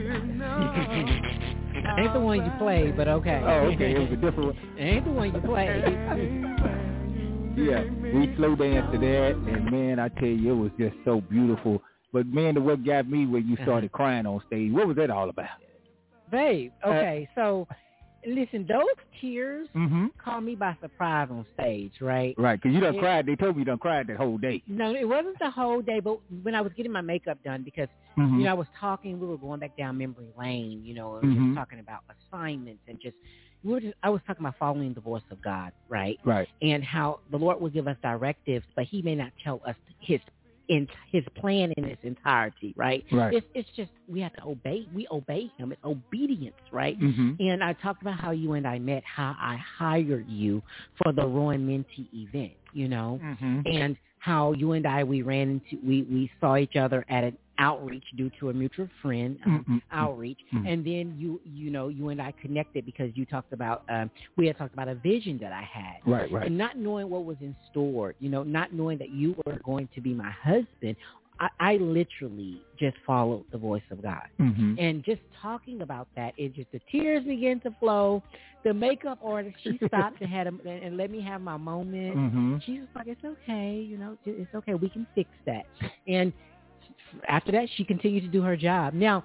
Ain't the one you played, but okay. Oh, okay. It was a different one. Ain't the one you played. Yeah, we slow danced to that, and man, I tell you, it was just so beautiful. But man, the what got me when you started crying on stage, what was that all about? Babe, okay, uh, so listen, those tears mm-hmm. caught me by surprise on stage, right? Right, because you done it, cried. They told me you done cried that whole day. No, it wasn't the whole day, but when I was getting my makeup done, because, mm-hmm. you know, I was talking, we were going back down memory lane, you know, and mm-hmm. just talking about assignments and just, we were just, I was talking about following the voice of God, right? Right. And how the Lord will give us directives, but he may not tell us his in his plan in its entirety, right? Right. It's, it's just we have to obey. We obey him. It's obedience, right? Mm-hmm. And I talked about how you and I met, how I hired you for the Rowan Mentee event, you know, mm-hmm. and how you and I, we ran into, we, we saw each other at an outreach due to a mutual friend um, mm-hmm. outreach. Mm-hmm. And then you, you know, you and I connected because you talked about, um, we had talked about a vision that I had. Right, right. And not knowing what was in store, you know, not knowing that you were going to be my husband, I, I literally just followed the voice of God. Mm-hmm. And just talking about that, it just, the tears began to flow. The makeup artist, she stopped and had a, and let me have my moment. Mm-hmm. She was like, it's okay, you know, it's okay. We can fix that. And after that, she continued to do her job. Now,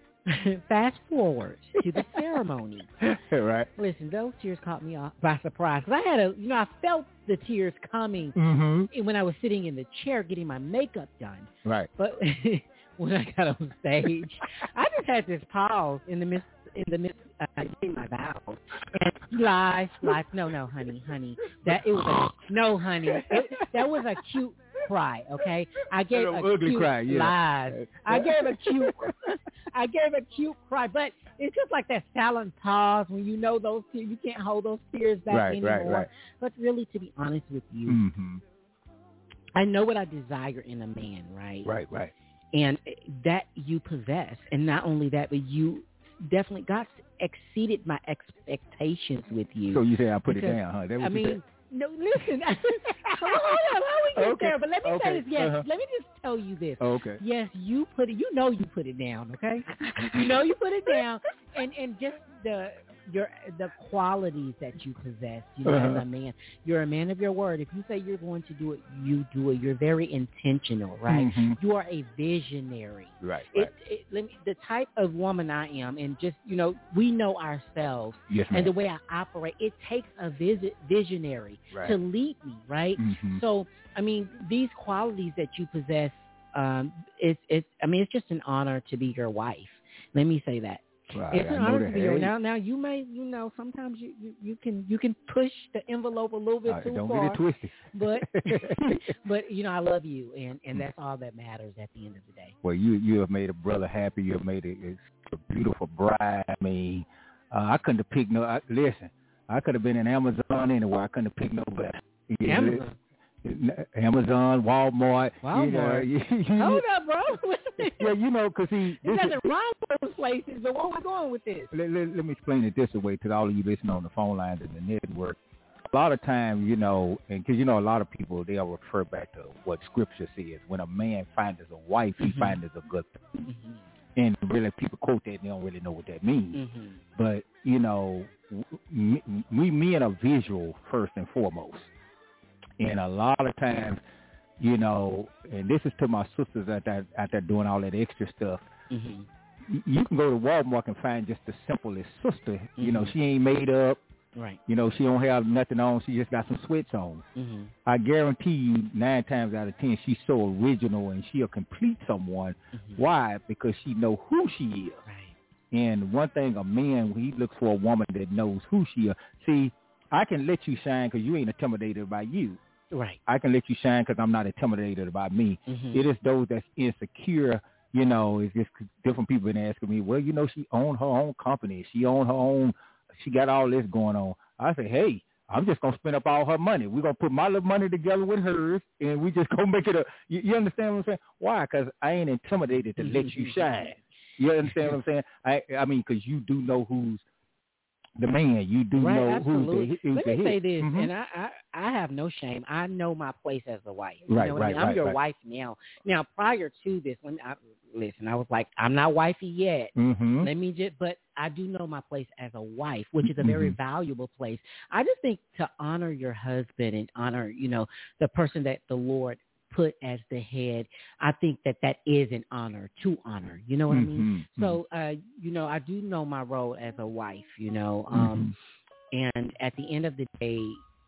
fast forward to the ceremony. Right. Listen, those tears caught me off by surprise. Because I had a, you know, I felt the tears coming mm-hmm. when I was sitting in the chair getting my makeup done. Right. But when I got on stage, I just had this pause in the midst, in the midst of uh, getting my vows. And lies, lies. No, no, honey, honey. That it was a, no, honey. It, that was a cute cry, okay? I gave a ugly cute cry, yeah. lies. I gave a cute I gave a cute cry, but it's just like that silent pause when you know those tears, you can't hold those tears back right, anymore. Right, right. But really, to be honest with you, mm-hmm. I know what I desire in a man, right? Right, right. And that you possess, and not only that, but you definitely, God exceeded my expectations with you. So you say I put because, it down, huh? That what I you mean, said? no, listen. Hold on, how we get okay. there? But let me okay. say this. Yes, uh-huh. let me just tell you this. Oh, okay. Yes, you put it. You know, you put it down. Okay. You know, you put it down, and and just the your the qualities that you possess. You know, uh-huh. as a man, you're a man of your word. If you say you're going to do it, you do it. You're very intentional, right? Mm-hmm. You are a visionary. Right. It, right. it, let me, the type of woman I am, and just, you know, we know ourselves. Yes, ma'am. And the way I operate, it takes a visit, visionary right. to lead me, right? Mm-hmm. So, I mean, these qualities that you possess, um, it's, it's, I mean, it's just an honor to be your wife. Let me say that. Right, it's an I honor to be your hey. now. Now you may, you know, sometimes you, you, you can you can push the envelope a little bit right, too don't far. Don't get it twisted. But but you know, I love you, and, and that's all that matters at the end of the day. Well, you you have made a brother happy. You have made a, a beautiful bride. I mean, uh, I couldn't have picked no. I, listen, I could have been in Amazon anywhere. I couldn't have picked no better. Yeah, Amazon. Amazon, Walmart. Walmart. You know, you, you, Hold up, bro. Yeah, you know, because he... It doesn't rhyme with those places, but where are we going with this? Let, let, let me explain it this way to all of you listening on the phone lines and the network. A lot of times, you know, and because, you know, a lot of people, they'll refer back to what Scripture says. When a man finds a wife, he mm-hmm. finds a good thing. Mm-hmm. And really, people quote that, and they don't really know what that means. Mm-hmm. But, you know, we, we men are visual first and foremost. And a lot of times, you know, and this is to my sisters out there, out there doing all that extra stuff. Mm-hmm. You can go to Walmart and find just the simplest sister. Mm-hmm. You know, she ain't made up. Right. You know, she don't have nothing on. She just got some sweats on. Mm-hmm. I guarantee you nine times out of ten, she's so original and she'll complete someone. Mm-hmm. Why? Because she know who she is. Right. And one thing, a man, he looks for a woman that knows who she is. See, I can let you shine because you ain't intimidated by you. Right. I can let you shine because I'm not intimidated about me. Mm-hmm. It is those that's insecure. You know, it's just different people been asking me, well, you know, she owned her own company. She owned her own, she got all this going on. I say, hey, I'm just going to spend up all her money. We're going to put my little money together with hers, and we just going to make it a, you, you understand what I'm saying? Why? Because I ain't intimidated to let you shine. You understand what I'm saying? I I mean, because you do know who's the man. You do right, know absolutely. who's the who's Let the me say hit. this, Mm-hmm. and I, I, I have no shame. I know my place as a wife. You right, know what right, I mean? I'm right, your right. wife now. Now, prior to this, when I listen, I was like, I'm not wifey yet. Mm-hmm. Let me just, but I do know my place as a wife, which is a very mm-hmm. valuable place. I just think to honor your husband and honor, you know, the person that the Lord put as the head, I think that that is an honor to honor. You know what mm-hmm. I mean? So, uh, you know, I do know my role as a wife, you know, um, mm-hmm. and at the end of the day,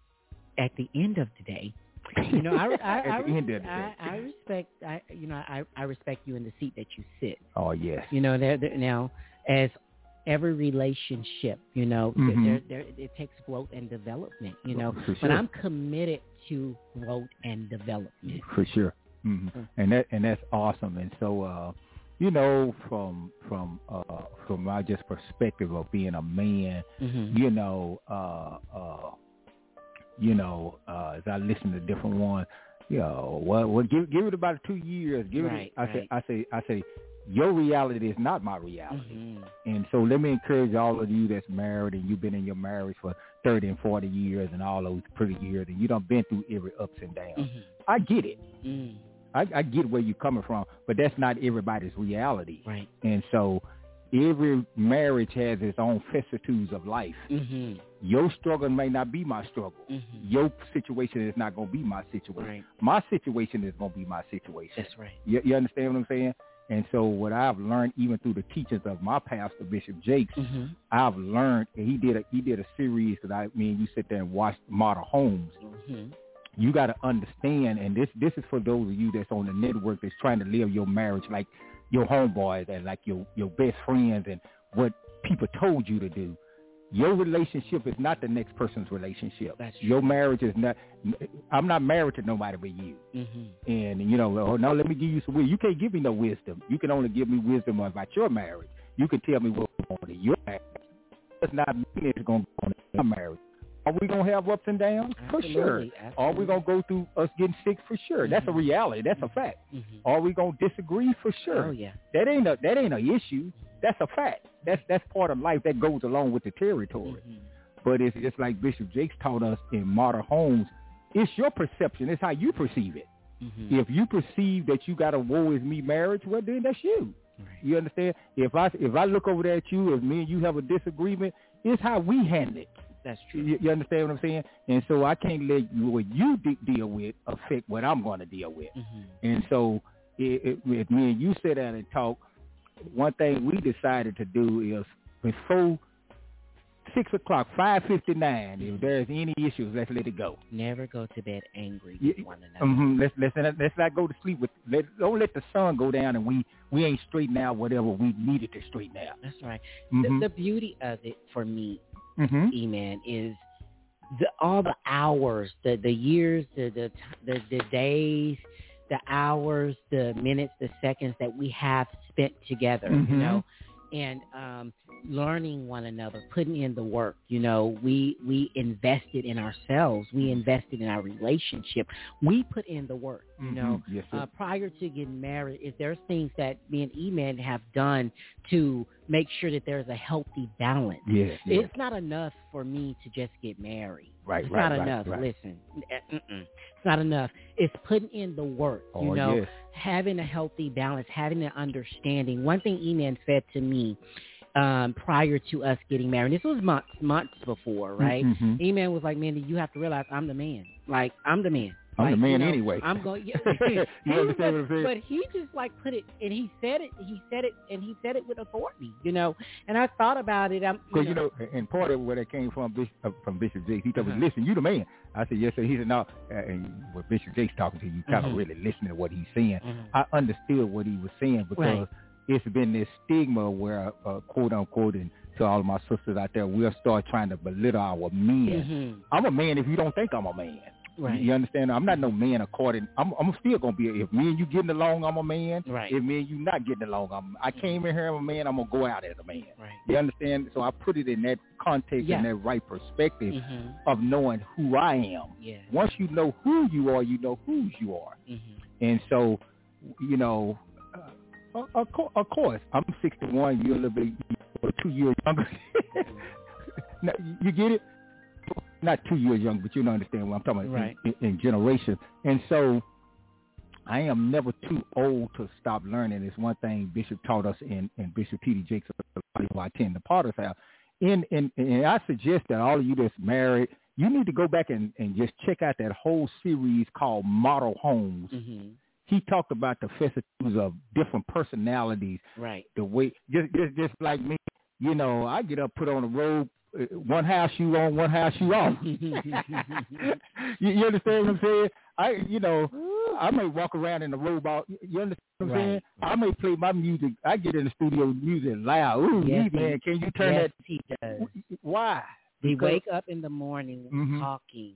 at the end of the day, you know, I, I, I, I, I respect, I, you know, I, I respect you in the seat that you sit. Oh, yes. You know, there now, as every relationship, you know, mm-hmm. there, there, it takes growth and development, you know, sure. but I'm committed to growth and development. For sure. Mm-hmm. Mm-hmm. And that, and that's awesome. And so, uh, you know, from, from, uh, from my just perspective of being a man, mm-hmm. you know, uh, uh, you know, uh, as I listen to different ones, you know, well, well give, give it about two years. Give right, it, I right. say, I say, I say, your reality is not my reality. Mm-hmm. And so let me encourage all of you that's married and you've been in your marriage for thirty and forty years and all those pretty years and you done been through every ups and downs. Mm-hmm. I get it. Mm. I, I get where you're coming from, but that's not everybody's reality. Right. And so every marriage has its own vicissitudes of life. Mm-hmm. Your struggle may not be my struggle. Mm-hmm. Your situation is not going to be my situation. Right. My situation is going to be my situation. That's right. You, you understand what I'm saying? And so what I've learned, even through the teachings of my pastor, Bishop Jakes, mm-hmm. I've learned, and he did a he did a series because I mean, you sit there and watch Model Homes. Mm-hmm. You got to understand, and this this is for those of you that's on the network that's trying to live your marriage like your homeboys and like your, your best friends and what people told you to do. Your relationship is not the next person's relationship. That's true. Your marriage is not, I'm not married to nobody but you. Mm-hmm. And, you know, oh, no, let me give you some wisdom. You can't give me no wisdom. You can only give me wisdom about your marriage. You can tell me what's going on in your marriage. That's not mean it's going to go on in your marriage. Are we going to have ups and downs? Absolutely. For sure. Absolutely. Are we going to go through us getting sick? For sure. Mm-hmm. That's a reality. That's a fact. Mm-hmm. Are we going to disagree? For sure. Oh, yeah. That ain't a, that ain't an issue. That's a fact. That's that's part of life that goes along with the territory. Mm-hmm. But it's just like Bishop Jakes taught us in Model Homes, it's your perception. It's how you perceive it. Mm-hmm. If you perceive that you got a woe is me marriage, well, then that's you. Right. You understand? If I if I look over there at you, if me and you have a disagreement, it's how we handle it. That's true. You, you understand what I'm saying? And so I can't let you, what you de- deal with affect what I'm going to deal with. Mm-hmm. And so it, it, if me and you sit down and talk, one thing we decided to do is before six o'clock, five fifty-nine, if there's any issues, let's let it go. Never go to bed angry Yeah, with one another. Mm-hmm. Let's let's let's not go to sleep with. Let, don't let the sun go down and we we ain't straightened out whatever we needed to straighten out. That's right. Mm-hmm. The, the beauty of it for me, mm-hmm. E-Man, is the all the hours, the the years, the the the, the days, the hours, the minutes, the seconds that we have spent together, mm-hmm. you know, and um, learning one another, putting in the work. You know, we we invested in ourselves. We invested in our relationship. We put in the work, you mm-hmm. know. Yes, sir. Uh, prior to getting married, if there's things that me and E-Man have done to make sure that there's a healthy balance. Yes, yes. It's not enough for me to just get married. Right, it's right, not right, enough. right. Listen, Mm-mm. it's not enough. It's putting in the work, you Oh, know, yes. having a healthy balance, having an understanding. One thing E-Man said to me um, prior to us getting married, this was months, months before, right? Mm-hmm. E-Man was like, Mandy, you have to realize I'm the man. Like, I'm the man. I'm like, the man you know, anyway. I'm going. Yeah. You understand what I'm saying? But he just like put it, and he said it. He said it, and he said it with authority. You know. And I thought about it. I'm. Because you know, and part of where that came from, Bishop, uh, from Bishop Jakes, he told uh-huh. me, "Listen, you the man." I said, "Yes, sir." He said, "No." Uh, and with Bishop Jakes talking to you, kind of mm-hmm. really listening to what he's saying. Mm-hmm. I understood what he was saying because Right. it's been this stigma where, uh, quote unquote, and to all of my sisters out there, we'll start trying to belittle our men. Mm-hmm. I'm a man if you don't think I'm a man. Right. You understand? I'm not no man according. I'm, I'm still gonna be. If me and you getting along, I'm a man. Right. If me and you not getting along, I'm. I came in here, I'm a man. I'm gonna go out as a man. Right. You understand? So I put it in that context, Yeah. in that right perspective Mm-hmm. of knowing who I am. Yeah. Once you know who you are, you know whose you are. Mm-hmm. And so, you know, uh, of, course, of course, I'm sixty-one. You're a little bit, or two years younger. Now, you get it? Not two years young, but you don't understand what I'm talking about Right. in, in, in generation. And so I am never too old to stop learning. It's one thing Bishop taught us in, in Bishop T D Jakes, who I attend the Potter's House. And, and, and I suggest that all of you that's married you need to go back and, and just check out that whole series called Model Homes. Mm-hmm. He talked about the vicissitudes of different personalities. Right. The way, just, just, just like me, you know, I get up, put on a robe, one house shoe on, one house shoe off. you, you understand what I'm saying? I, you know, I may walk around in the robe out. You understand what I'm right. saying? I may play my music. I get in the studio with music loud. Ooh, yes, me, man, can you turn yes, that? He does. Why? We Because, wake up in the morning mm-hmm. talking.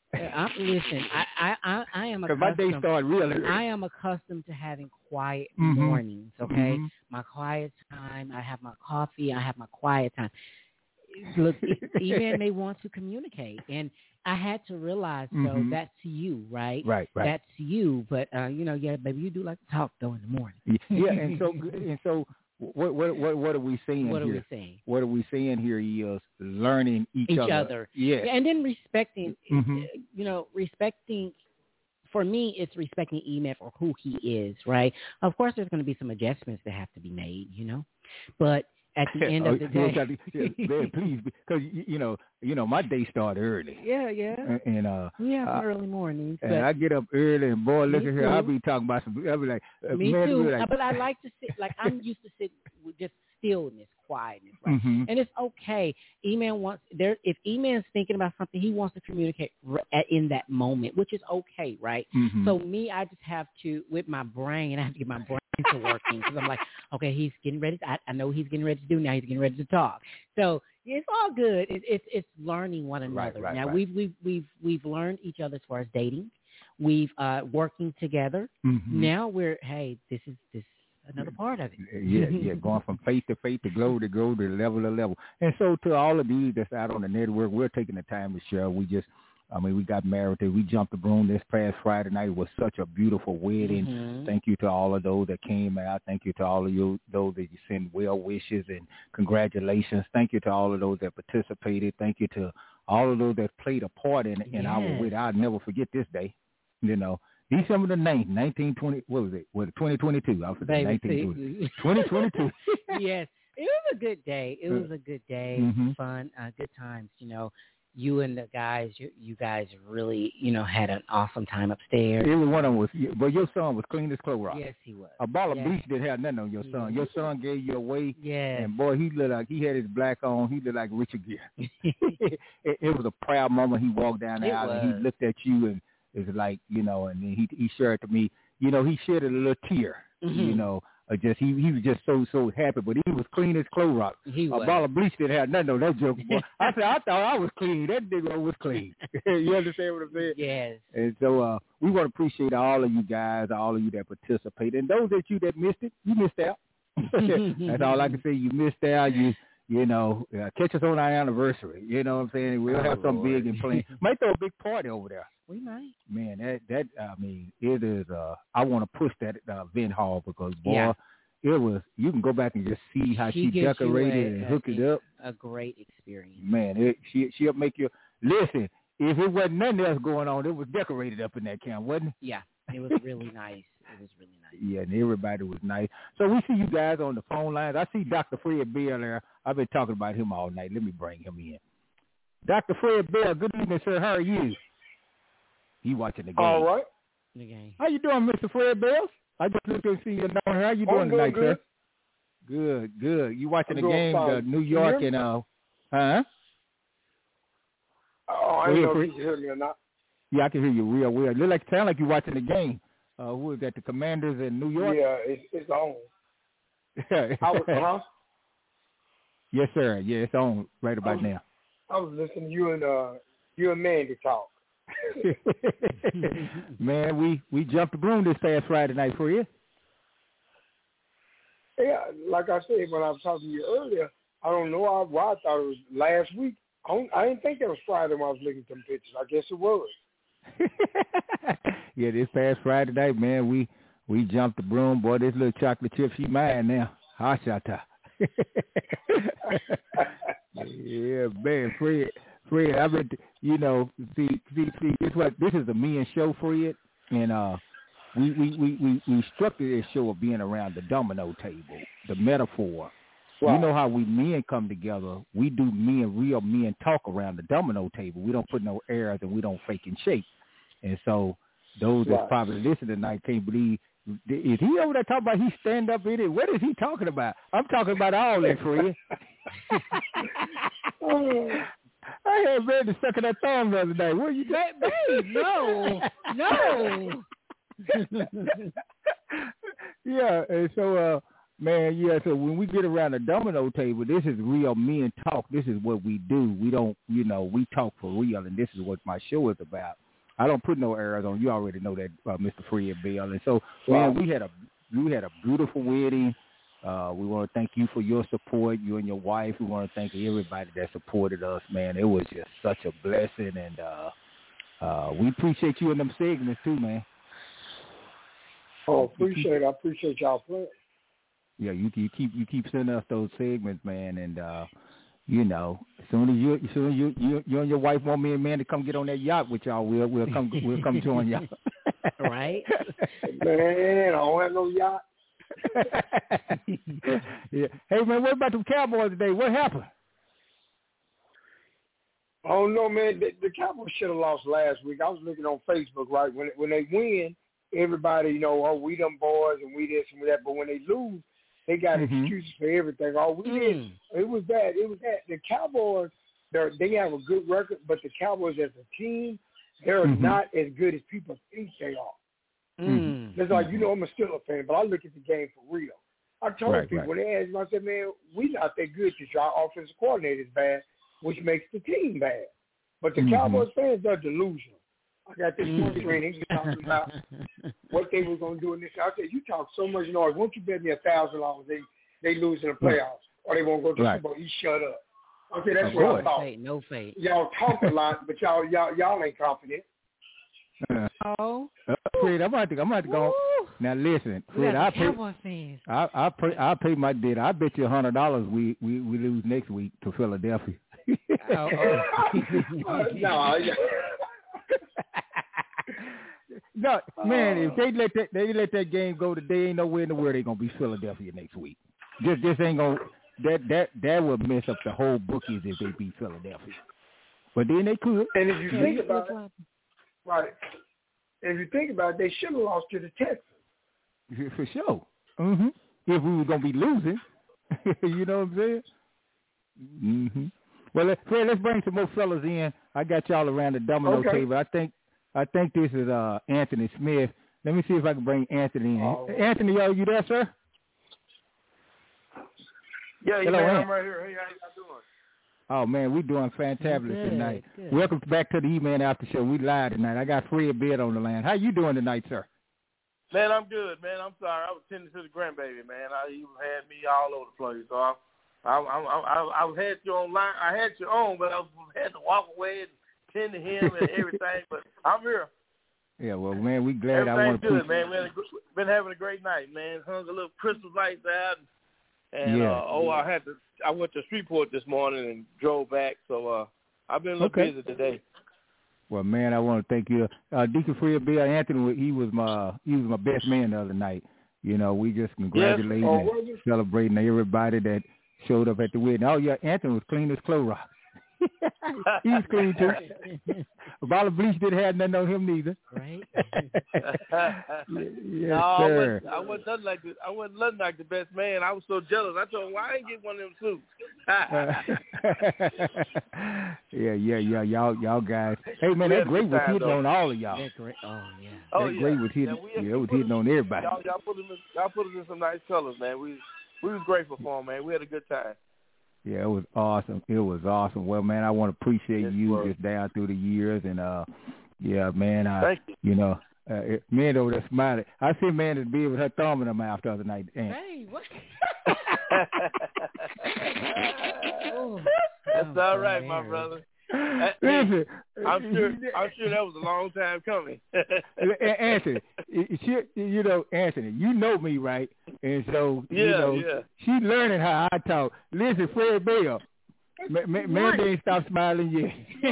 I, listen, I, I, I, I am accustomed. My day started real early. I am accustomed to having quiet mm-hmm. mornings. Okay, mm-hmm. my quiet time. I have my coffee. I have my quiet time. Look, even they want to communicate, and I had to realize, so mm-hmm. that's you, right? Right, right. That's you, but uh, you know, yeah, baby, you do like to talk though in the morning. Yeah, and so and so, what what what what are we saying what here? What are we saying? What are we saying here is learning each, each other. other. Yeah. yeah, and then respecting. Mm-hmm. You know, respecting. For me, it's respecting E-Man for who he is, right? Of course, there's going to be some adjustments that have to be made, you know, but at the end of the day, yeah, man, please, because you know, you know, my day started early. Yeah, yeah. And, and uh, we have uh, early mornings. And I get up early, and boy, look at here, too. I'll be talking about some. I'll be like, uh, me man, too. Like, but I like to sit. Like I'm used to sit with just stillness, quietness, right? Mm-hmm. And it's okay. E-Man wants there. If E-Man's thinking about something, he wants to communicate r- at, in that moment, which is okay, right? Mm-hmm. So me, I just have to with my brain. I have to get my brain to working because I'm like, okay, he's getting ready. To, I, I know he's getting ready to do now. He's getting ready to talk. So it's all good. It, it's it's learning one another. Right, right, now right. we've we've we've we've learned each other as far as dating. We've uh, working together. Mm-hmm. Now we're hey, this is this. Another part of it. Yeah, yeah, going from faith to faith, to glory to glory, to level to level. And so to all of you that's out on the network, we're taking the time to share. We just, I mean, we got married. We jumped the broom this past Friday night. It was such a beautiful wedding. Mm-hmm. Thank you to all of those that came out. Thank you to all of you, those that you send well wishes and congratulations. Thank you to all of those that participated. Thank you to all of those that played a part in, in yes. our wedding. I'll never forget this day, you know. December the ninth, nineteen twenty. What was it? What twenty twenty-two? I forgot. nineteen twenty. twenty twenty-two. Yes, it was a good day. It was a good day. Mm-hmm. Fun, uh, good times. You know, you and the guys, you, you guys really, you know, had an awesome time upstairs. Every one of them was, but your son was clean as Clorox. Yes, he was. A ball of yes. bleach didn't have nothing on your son. Your son gave you away. Yes. And boy, he looked like he had his black on. He looked like Richard Gere. it, it was a proud moment. He walked down the It aisle was. and he looked at you and. It's like, you know, and then he he shared to me, you know, he shed a little tear, mm-hmm. you know, uh, just he he was just so so happy, but he was clean as Clorox. He was. A ball of bleach didn't have nothing on that joke. Boy. I said I thought I was clean. That nigga was clean. You understand what I'm saying? Yes. And so uh, we want to appreciate all of you guys, all of you that participated, and those of you that missed it, you missed out. That's all I can say. You missed out. You. You know, uh, catch us on our anniversary. You know what I'm saying? We'll have oh, something Lord. big and planned. Might throw a big party over there. We might. Man, that, that I mean, it is, uh, I want to push that uh, event hall because, boy, yeah. it was, you can go back and just see how she, she decorated a, and a, hook it up. A great experience. Man, it, she, she'll make you, listen, if it wasn't nothing else going on, it was decorated up in that camp, wasn't it? Yeah, it was really nice. It was really nice. Yeah, and everybody was nice. So we see you guys on the phone lines. I see Doctor Fred Bell there. I've been talking about him all night. Let me bring him in. Doctor Fred Bell, good evening, sir. How are you? He watching the game. All right. The game. How you doing, Mister Fred Bell? I just looked and see you down here. How you doing I'm tonight, good. sir? Good, good. You watching I'm the doing game, fine. uh, New York and, uh, huh? Oh, I don't know if you can hear me or not. Yeah, I can hear you real well. It look like, sound like you're watching the game. Uh, who is that, the Commanders in New York? Yeah, it's, it's on. I was, huh? Yes, sir. Yeah, it's on right about I was, now. I was listening to you and uh, you and Mandy talk. Man, we, we jumped the broom this past Friday night for you. Yeah, like I said when I was talking to you earlier, I don't know why, why I thought it was last week. I, don't, I didn't think that was Friday when I was looking at them pictures. I guess it was. Yeah, this past Friday night, man, we we jumped the broom. Boy, this little chocolate chip, she mine now. Hot shot. Yeah, man, Fred, Fred, I've been, you know, see, see, see, this what this is a me and show, Fred, and uh, we we we we, we structured this show of being around the domino table, the metaphor Wow. You know how we men come together. We do men, real men talk around the domino table. We don't put no airs and we don't fake and shake. And so those Right. that probably listen tonight can't believe, is he over there talking about he stand up in it? What is he talking about? I'm talking about all that, Fred. I had Randy sucking that thumb the other day. What you that, babe, no, no. Yeah, and so, uh, man, yeah, so when we get around the domino table, this is real men talk. This is what we do. We don't, you know, we talk for real, and this is what my show is about. I don't put no airs on. You already know that, uh, Mister Fred Bell. And so, Wow. man, we had a we had a beautiful wedding. Uh, we want to thank you for your support, you and your wife. We want to thank everybody that supported us, man. It was just such a blessing, and uh, uh, we appreciate you in them segments too, man. Oh, appreciate it. I appreciate y'all playing. Yeah, you, you keep you keep sending us those segments, man, and uh, you know, as soon as you, as soon as you, you, you and your wife want me and man to come get on that yacht with y'all, we'll we'll come we'll come join y'all. Right? Man, I don't have no yacht. Yeah. Hey man, what about the Cowboys today? What happened? I don't know, man. The, the Cowboys should have lost last week. I was looking on Facebook, right? When when they win, everybody, you know, oh, we them boys and we this and we that. But when they lose, they got Mhm. excuses for everything. Oh, we Mm. did. It was that. It was that. The Cowboys, they they have a good record, but the Cowboys as a team, they're Mhm. not as good as people think they are. Mm. It's like, you know, I'm a Steelers fan, but I look at the game for real. I told Right, people, right. when they asked me, I said, man, we not that good because our offensive coordinator is bad, which makes the team bad. But the Mhm. Cowboys fans are delusional. I got this Mm. one screen, he was talking about what they were going to do in this. I said, you talk so much noise. Won't you bet me a thousand dollars they they lose in the playoffs or they won't go to the Right. Super Bowl? You shut up. Okay, that's Of what course. I thought. Fate, no fate. Y'all talk a lot, but y'all y'all y'all ain't confident. Uh, Oh, uh, Fred, I'm about to I'm about to go. Woo. Now listen, We Fred, I got pay Cowboy fans. I I pay I pay my debt. I bet you a hundred dollars we, we we lose next week to Philadelphia. Oh, oh. no, yeah. No, man, if they let that they let that game go today, ain't nowhere in the world they gonna be Philadelphia next week. Just this ain't gonna that that that would mess up the whole bookies if they beat Philadelphia. But then they could. And if you Yeah, think you about look it, like- right, and if you think about it, they should have lost to the Texans. For sure. Mhm. If we were gonna be losing, you know what I'm saying? Mhm. Well, let, Fred, let's bring some more fellas in. I got y'all around the domino Okay. table. I think I think this is uh Anthony Smith. Let me see if I can bring Anthony in. Oh. Anthony, are you there, sir? Yeah, Hello, man, Ant. I'm right here. Hey, how y'all doing? Oh man, we doing fantabulous Good, tonight. good. Welcome back to the E-Man After Show. We live tonight. I got Fred Beard on the line. How you doing tonight, sir? Man, I'm good, man. I'm sorry. I was tending to the grandbaby, man. I, you had me all over the place. So I, I, I, I, I had you online. I had you on, but I had to walk away and tend to him and everything. But I'm here. Yeah, well, man, we glad. I want Everything's to good, man. We had a, good- been having a great night, man. Hung a little Christmas lights out, and Yeah. uh, oh, I had to. I went to Shreveport this morning and drove back. So uh, I've been a little Okay. busy today. Well, man, I want to thank you, uh, Deacon Fred Beard. Anthony, he was my he was my best man the other night. You know, we just congratulating Oh, and was it? celebrating everybody that showed up at the wedding. Oh yeah, Anthony was clean as Clorox. He was clean too. A bottle of bleach didn't have nothing on him neither. Right? Yes, no, I sir. wasn't, I wasn't nothing like the, I wasn't nothing like the best man. I was so jealous. I told him, why I ain't get one of them suits? yeah, yeah, yeah, y'all, y'all guys. Hey man, We that had a great good was time, hitting though. on all of y'all. They're great. Oh, yeah. Oh, that yeah. great was hitting. Yeah, we- yeah, it was we hitting put on everybody. Y'all, y'all put them in, y'all put us in some nice colors, man. We we was grateful for them, man. We had a good time. Yeah, it was awesome. It was awesome. Well, man, I want to appreciate Yes, you bro. just down through the years, and uh, yeah, man, I, Thank you. you know, uh, it, man over there smiling. I see man to be with her thumb in her mouth the other night. And, Hey, what? That's Oh, all right, my hilarious. brother. That- Listen, I'm sure. I'm sure that was a long time coming. A- Anthony, she, you know, Anthony, you know me, right? And so, you Yeah, know, yeah. she learning how I talk. Listen, Fred Bell, ma- ma- man, they ain't stopped smiling yet.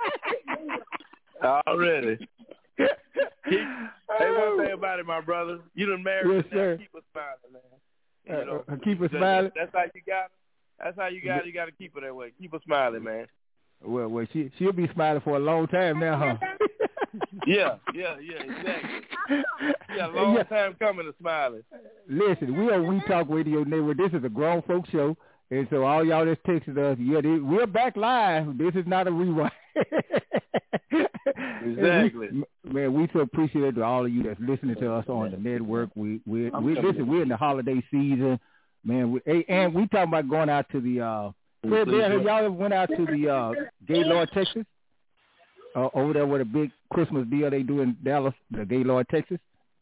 Already. Keep, say one thing about it, my brother. You done married Yes, us now. sir. Keep us smiling, man. You know, uh, keep her that, smiling. That's how you got. That's how you got. You got to keep her that way. Keep her smiling, man. Well, well, she she'll be smiling for a long time now, huh? yeah, yeah, yeah, exactly. Yeah, a long yeah. time coming to smiling. Listen, we on We Talk Radio Network. This is a grown folk show, and so all y'all that's texting us, yeah, they, we're back live. This is not a rewind. Exactly. We, man, we so appreciate all of you that's listening to us on the network. We we we listen. We're in the holiday season, man. We, hey, and we talking about going out to the. uh Fred Bear, have y'all ever went out to the uh, Gaylord, Texas? Uh, over there with a big Christmas deal they do in Dallas, the Gaylord, Texas?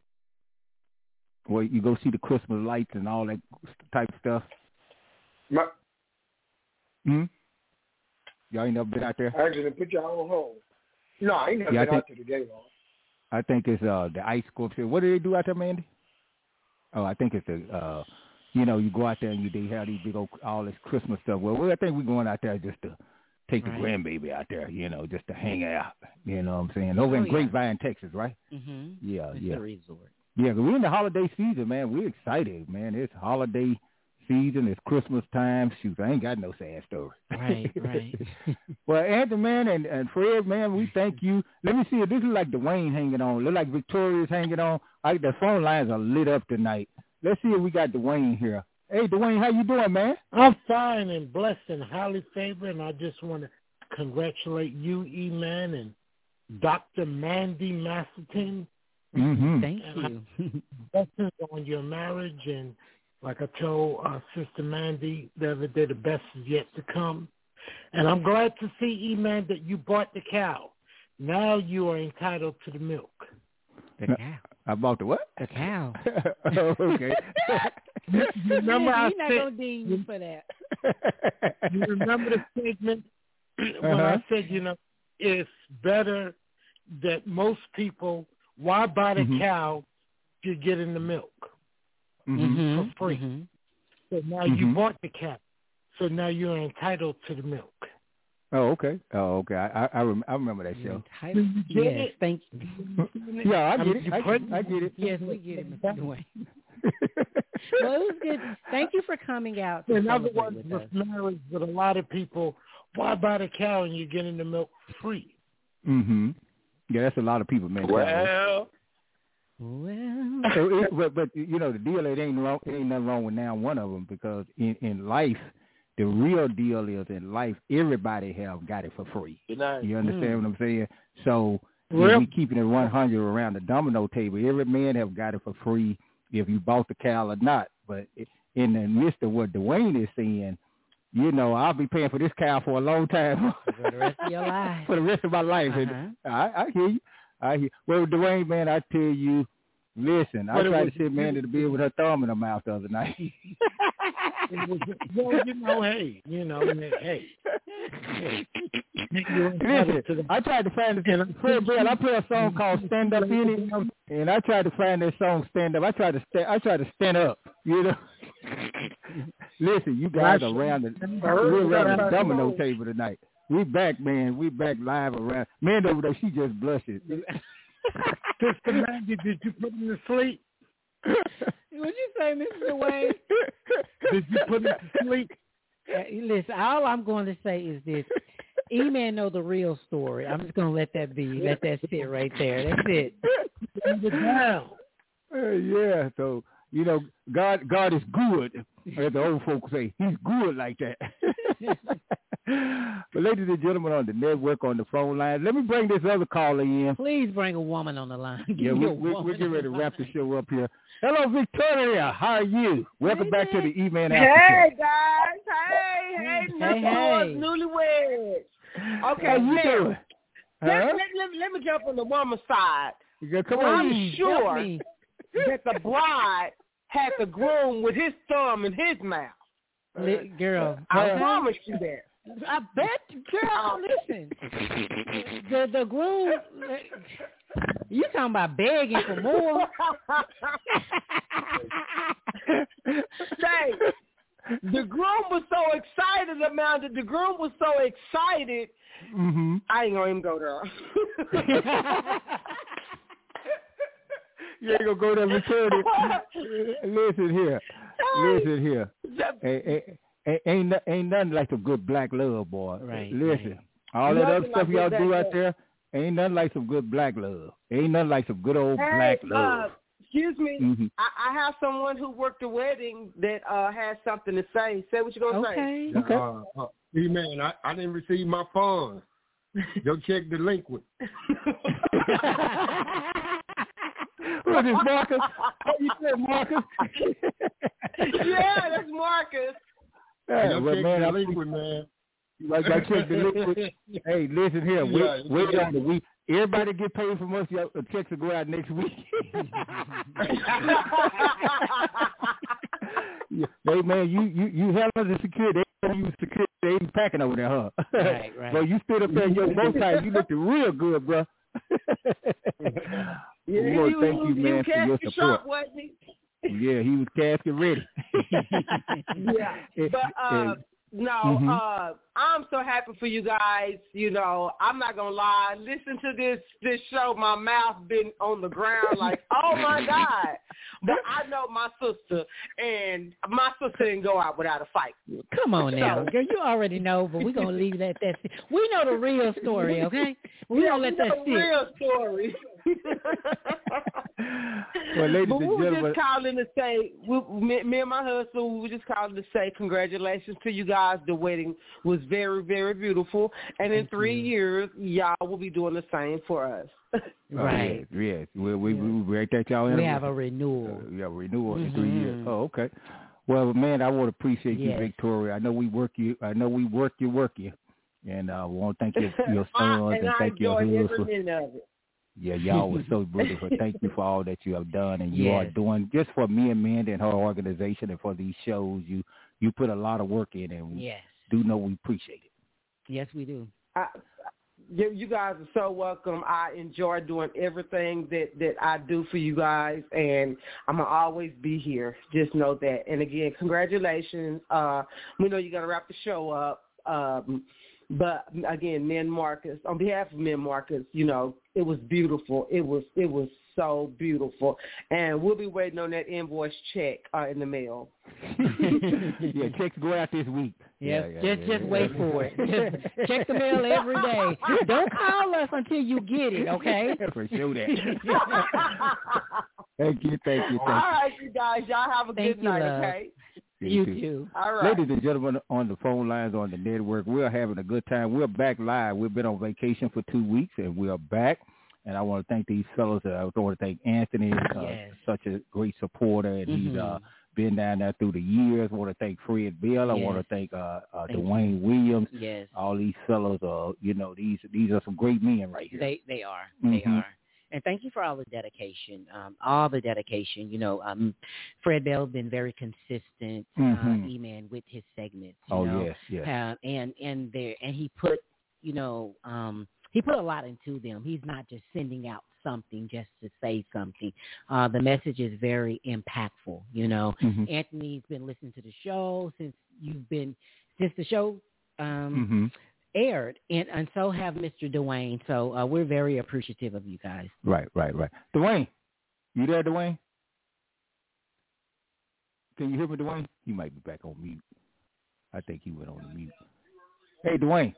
Where you go see the Christmas lights and all that type of stuff. My, hmm? Y'all ain't never been out there? I actually put y'all on hold. No, I ain't never yeah, been think, out to the Gaylord. I think it's uh, the ice sculpture. What do they do out there, Mandy? Oh, I think it's the... Uh, You know, you go out there and you they have these big old, all this Christmas stuff. Well, I think we're going out there just to take right. the grandbaby out there, you know, just to hang out. You know what I'm saying? Over oh, in Grapevine, yeah. Texas, right? Mm-hmm. Yeah, it's yeah. a resort. Yeah, we're in the holiday season, man. We're excited, man. It's holiday season. It's Christmas time. Shoot, I ain't got no sad story. Right, right. Well, Anthony, man, and, and Fred, man, we thank you. Let me see if this is like Dwayne hanging on. Look like Victoria's hanging on. I, the phone lines are lit up tonight. Let's see if we got Dwayne here. Hey, Dwayne, how you doing, man? I'm fine and blessed and highly favored, and I just want to congratulate you, E-Man, and Doctor Mandy Masterton. Mm-hmm. Thank and you. Blessings on your marriage, and like I told uh, Sister Mandy the other day, the best is yet to come. And I'm glad to see, E-Man, that you bought the cow. Now you are entitled to the milk. The cow. I bought the what? The cow. Oh, okay. You remember yeah, I he's not said, gonna ding you for that. You remember the statement when uh-huh. I said, you know, it's better that most people, why buy the mm-hmm. cow if you're getting the milk mm-hmm. for free? Mm-hmm. So now mm-hmm. you bought the cow. So now you're entitled to the milk. Oh, okay. Oh, okay. I I, rem- I remember that show. Entitled? Yes, thank you. Yeah, I get I mean, it. I, get, I get it. Yes, we get it, Mister Dwayne. Well, it was good. Thank you for coming out. To In other words, with, with marriage, with a lot of people, why buy the cow and you're getting the milk free? Mm-hmm. Yeah, that's a lot of people, man. Well, well. So it, but, but you know the deal. It ain't wrong. It ain't nothing wrong with now one of them because in in life, the real deal is in life everybody have got it for free. Nice. You understand mm. what I'm saying? So Well, if we keeping it one hundred around the domino table, every man have got it for free if you bought the cow or not. But in the midst of what Dwayne is saying, you know, I'll be paying for this cow for a long time. For the rest of your life. For the rest of my life. Uh-huh. And I, I hear you. I hear. Well, Dwayne, man, I tell you, listen, I But it tried was- to sit Mandy to bed with her thumb in her mouth the other night. It was, well, you know, hey, you know, hey. hey. You're entitled Listen, to the- I tried to find this. Fred Bell, I play a song called "Stand Up" in it, and I tried to find that song "Stand Up." I tried to stand. I tried to stand up. You know. Listen, you guys are around the we're around the domino table tonight. We back, man. We back live around. Man over there, she just blushes. Sister Mandy, did you put him to sleep? What'd you say, Mister Dwayne? Did you put him to sleep? Uh, listen, all I'm going to say is this. E-Man know the real story. I'm just going to let that be. Let that sit right there. That's it. Down. Uh, yeah, so, you know, God God is good, as the old folks say. He's good like that. But ladies and gentlemen on the network, on the phone line, let me bring this other caller in. Please bring a woman on the line. Give Yeah, me we, a we, woman we're getting ready to on the wrap the line. show up here. Hello, Victoria. How are you? Welcome Hey, back to man. the E-Man After Hey Show. guys, hey, hey, Hey, newlyweds, hey. newlyweds. Okay, How you now, doing? let, Huh? let, let, let me jump on the woman's side. Yeah, come Well, on. I'm sure that the bride had the groom with his thumb in his mouth. Li- girl, I uh, promise you that. I bet, girl, listen. The the groom, you talking about begging for more? Say, the groom was so excited, Amanda. The groom was so excited. Mm-hmm. I ain't gonna even go there. You ain't gonna go there, Victoria. Listen here. Listen here. Ain't, ain't, ain't, no- ain't nothing like some good black love, boy. Right. Listen, right. all that Nothing other stuff like y'all that do black out there, ain't nothing like some good black love. Ain't nothing like some good old Hey, black love. Uh, excuse me. Mm-hmm. I, I have someone who worked the wedding that uh, has something to say. Say what you're going to Okay. say. Okay. Uh, uh, see, man, I, I didn't receive my funds. Go check delinquent. What is Marcus? How you doing, Marcus? Yeah, that's Marcus. Yeah, Go well, check man, I delinquent, man. Like I check the liquid. Hey, listen here. Wait, Yeah, wait yeah. on the week. Everybody get paid from us. Y'all, the checks will go out next week. Yeah, hey man, you you you held us the security. They don't use security. They ain't packing over there, huh? Right, right. But you stood up there in your bow tie. You looked real good, bro. Yeah, we want to thank he, you, man, he for your casket support. sharp, wasn't he? Yeah, he was casket ready. Yeah, but uh, no, Mhm. uh, I'm so happy for you guys. You know, I'm not gonna lie. Listen to this this show. My mouth been on the ground like, oh my God. But I know my sister, and my sister didn't go out without a fight. Come on now, So- girl. You already know, but we're going to leave that. that we know the real story, okay? We're Yeah, going to let we that know sit. the real story. Well, ladies But we and were gentlemen, just calling to say, we, me, me and my husband, we were just calling to say congratulations to you guys. The wedding was very, very beautiful. And in Thank three you. years, y'all will be doing the same for us. Right. Oh, yes, yes. We we we break that y'all in. We have a renewal. Uh, yeah, renewal in Mhm. three years. Oh, okay. Well, man, I want to appreciate you, Yes. Victoria. I know we work you. I know we work you, work you, and I uh, want to thank your your I, sons and and I thank your enjoyed every husband. minute of it. Yeah, y'all was so beautiful. Thank you for all that you have done and you are Yes. doing just for me and Mandy and her organization and for these shows. You you put a lot of work in, and we Yes. do know we appreciate it. Yes, we do. I, you, you guys are so welcome. I enjoy doing everything that, that I do for you guys, and I'm going to always be here. Just know that. And, again, congratulations. Uh, we know you got to wrap the show up. Um, but, again, me and Marcus, on behalf of me and Marcus, you know, it was beautiful. It was it was so beautiful. And we'll be waiting on that invoice check uh, in the mail. Yeah, checks go out this week. Yes, Yeah, yeah, just yeah, just yeah. wait for it. Just check the mail every day. Don't call us until you get it, okay? For sure that. Thank you, thank you, All thank right, you guys. Y'all have a Thank good you, night, love. okay? you. You too. too. All right. Ladies and gentlemen on the phone lines on the network, we're having a good time. We're back live. We've been on vacation for two weeks, and we are back. And I want to thank these fellows. I want to thank Anthony, uh, Yes. such a great supporter, and he's Mhm. uh, been down there through the years. I want to thank Fred Bill. I want Yes. to thank uh, uh, Thank Dwayne Williams. Yes. All these fellows, uh, you know, these these are some great men right here. They they are. They Mhm. are. And thank you for all the dedication, um, all the dedication. You know, um, Fred Bell been very consistent, Mhm. uh, E-Man, with his segments. You Oh, know? yes, yes. Uh, and and there and he put, you know, um, he put a lot into them. He's not just sending out something just to say something. Uh, the message is very impactful. You know, Mhm. Anthony's been listening to the show since you've been since the show. Um, Mhm. aired, and, and so have Mister Dwayne. So uh, we're very appreciative of you guys. Right, right, right. Dwayne, you there, Dwayne? Can you hear me, Dwayne? He might be back on mute. I think he went on mute. Hey, Dwayne.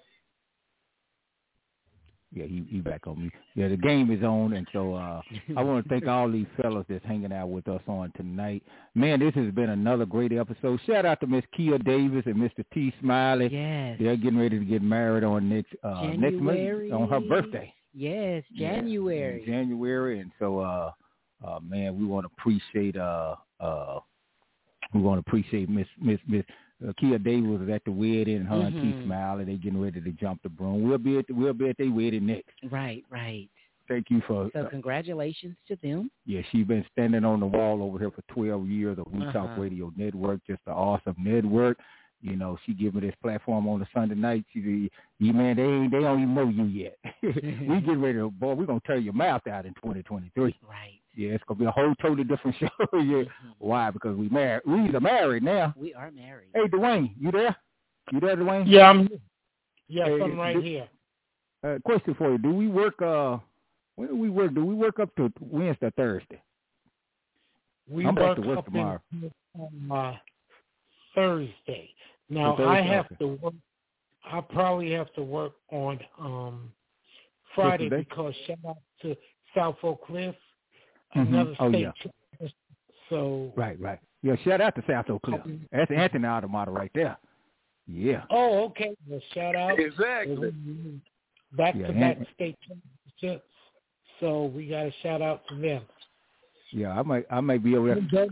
Yeah, he he back on mute. Yeah, the game is on, and so uh, I want to thank all these fellas that's hanging out with us on tonight. Man, this has been another great episode. Shout out to Miss Kia Davis and Mister T. Smiley. Yes. They're getting ready to get married on next uh, next January. month on her birthday. Yes, January. Yeah, in January, and so uh, uh, man, we want to appreciate uh uh we want to appreciate Miss Miss Miss uh, Kia Davis was at the wedding, and her and T. Mhm. Smiley. They getting ready to jump the broom. We'll be at the, we'll be at their wedding next. Right, right. Thank you for So uh, congratulations to them. yeah. She's been standing on the wall over here for twelve years of We Talk Uh-huh. Radio Network, just an awesome network. You know, she give me this platform on the Sunday night. She, you man, they ain't, they don't even know you yet. We get ready to, boy, we're gonna tear your mouth out in twenty twenty-three. Right. Yeah, it's gonna be a whole totally different show. Yeah. Why? Because we married. We are married now. We are married. Hey, Dwayne, you there? You there, Dwayne? Yeah, I'm. Yes, Hey, I'm right do- here. Uh, question for you: Do we work? Uh, when do we work? Do we work up to Wednesday, or Thursday? We I'm work back to work up tomorrow. in, on uh, Thursday. Now Thursday, I have okay. to work. I probably have to work on um, Friday Yesterday? because shout out to South Oak Cliff, Mm-hmm. another Oh, state. yeah. champion. So Right, right. Yeah, shout out to South Oak Cliff. That's Anthony Automata right there. Yeah. Oh, okay. Well, shout out. Exactly. Back Yeah, to back and- state championships. So we got to shout out to them. Yeah, I might I might be able to.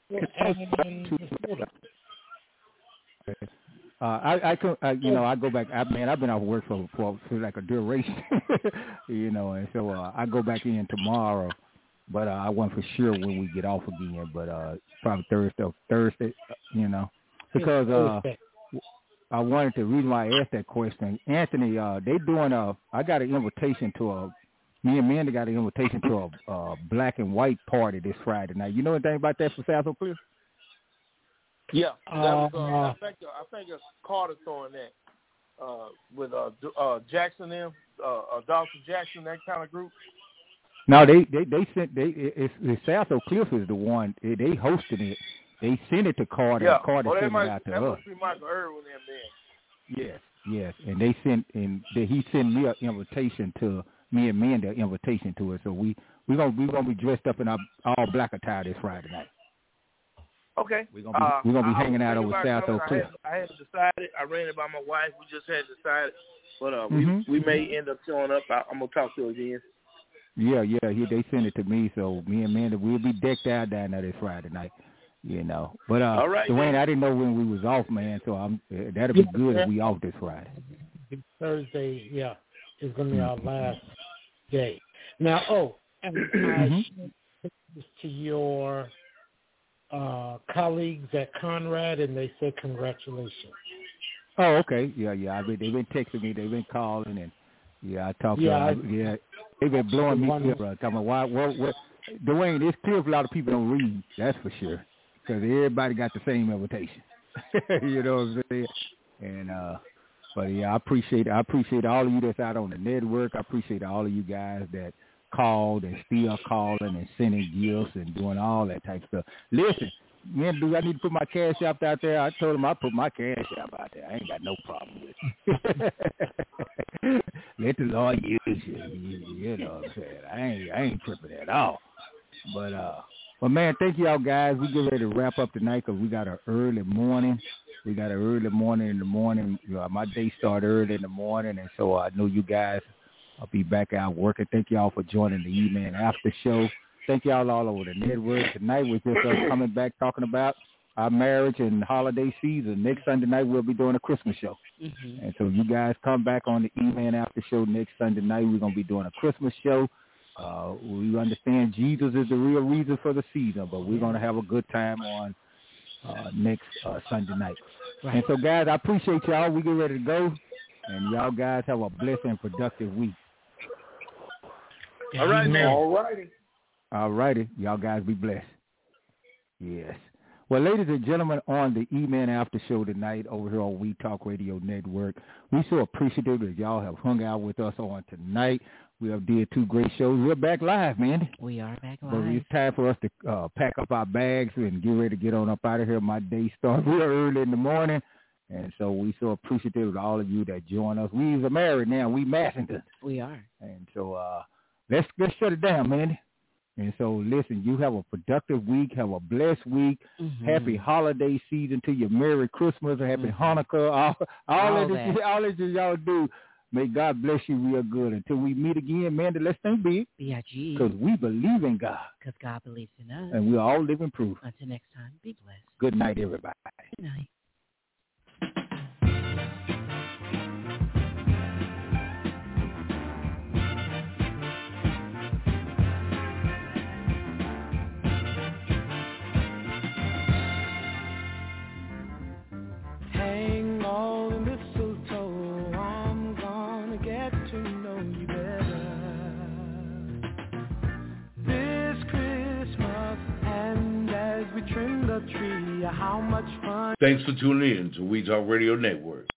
Uh, I I could uh, you know I go back. I man, I've been off work for for, for like a duration, you know, and so uh, I go back in tomorrow. But uh, I wasn't for sure when we get off again. But uh, probably Thursday, Thursday, you know, because uh, I wanted to. Reason why I asked that question, Anthony, uh, they doing a. I got an invitation to a. Me and Mandy got an invitation to a uh, black and white party this Friday night. You know anything about that for South Oak Cliff? Yeah, that was, uh, Uh, I think I think it's Carter throwing that uh, with uh, D- uh, Jackson them, uh, uh, Doctor Jackson, that kind of group. No, they they they sent they it's, it's South Oak Cliff is the one they, they hosted it. They sent it to Carter. Yeah, and Carter oh, that sent might it out to that us. must be Michael Irwin them then. Yes, yes, and they sent and they, he sent me an invitation to me and Mandy an invitation to it. So we we gonna we gonna be dressed up in our all black attire this Friday night. Okay. We're gonna be, uh, we're gonna be I, hanging I out was over thinking South about Oak coming. Cliff. I, had, I hadn't decided. I ran it by my wife. We just hadn't decided, but uh, Mhm. we we may end up showing up. I, I'm gonna talk to her again. Yeah, yeah, he, they sent it to me, so me and Mandy we'll be decked out down there this Friday night, you know. But uh, All right, Dwayne, man. I didn't know when we was off, man. So I'm uh, that'll be good Yeah. if we off this Friday. Thursday, yeah, is going to be our last day. Now, oh, and I shared this to your uh, colleagues at Conrad, and they said congratulations. Oh, okay. Yeah, yeah. I mean, they've been texting me. They've been calling, and yeah, I talked Yeah, to them. Yeah, they've been blowing me up, bro. Talking about why, what, what? Dwayne, it's clear if a lot of people don't read. That's for sure, because everybody got the same invitation. You know what I'm saying? And uh, but yeah, I appreciate I appreciate all of you that's out on the network. I appreciate all of you guys that called and still calling and sending gifts and doing all that type of stuff. Listen. Man, do I need to put my cash app out there? I told him I put my cash app out there. I ain't got no problem with it. Let the Lord use you. You, you know what I'm saying? I ain't, I ain't tripping at all. But, uh, but man, thank y'all guys. We get ready to wrap up tonight because we got an early morning. We got an early morning in the morning. You know, my day start early in the morning, and so I know you guys will be back out working. Thank y'all for joining the evening after show. Thank y'all all over the network. Tonight was just us coming back talking about our marriage and holiday season. Next Sunday night we'll be doing a Christmas show. Mm-hmm. And so you guys come back on the evening after show next Sunday night. We're going to be doing a Christmas show. Uh, we understand Jesus is the real reason for the season, but we're going to have a good time on uh, next uh, Sunday night. Right. And so, guys, I appreciate y'all. We get ready to go. And y'all guys have a blessed and productive week. All right, man. All righty. All righty. Y'all guys be blessed. Yes. Well, ladies and gentlemen, on the E-Man After Show tonight over here on We Talk Radio Network, we so appreciative that y'all have hung out with us on tonight. We have did two great shows. We're back live, man. We are back live. But it's time for us to uh, pack up our bags and get ready to get on up out of here. My day starts real early in the morning. And so we so appreciative of all of you that join us. We are married now. We Massington. We are. And so uh, let's let's shut it down, man. And so, listen, you have a productive week. Have a blessed week. Mm-hmm. Happy holiday season to you. Merry Christmas. Happy mm-hmm. Hanukkah. All, all, all, of that. all that y'all do. May God bless you real good. Until we meet again, man, let's think big. B I G. Because we believe in God. Because God believes in us. And we're all living proof. Until next time, be blessed. Good night, everybody. Good night. How much fun. Thanks for tuning in to We Talk Radio Network.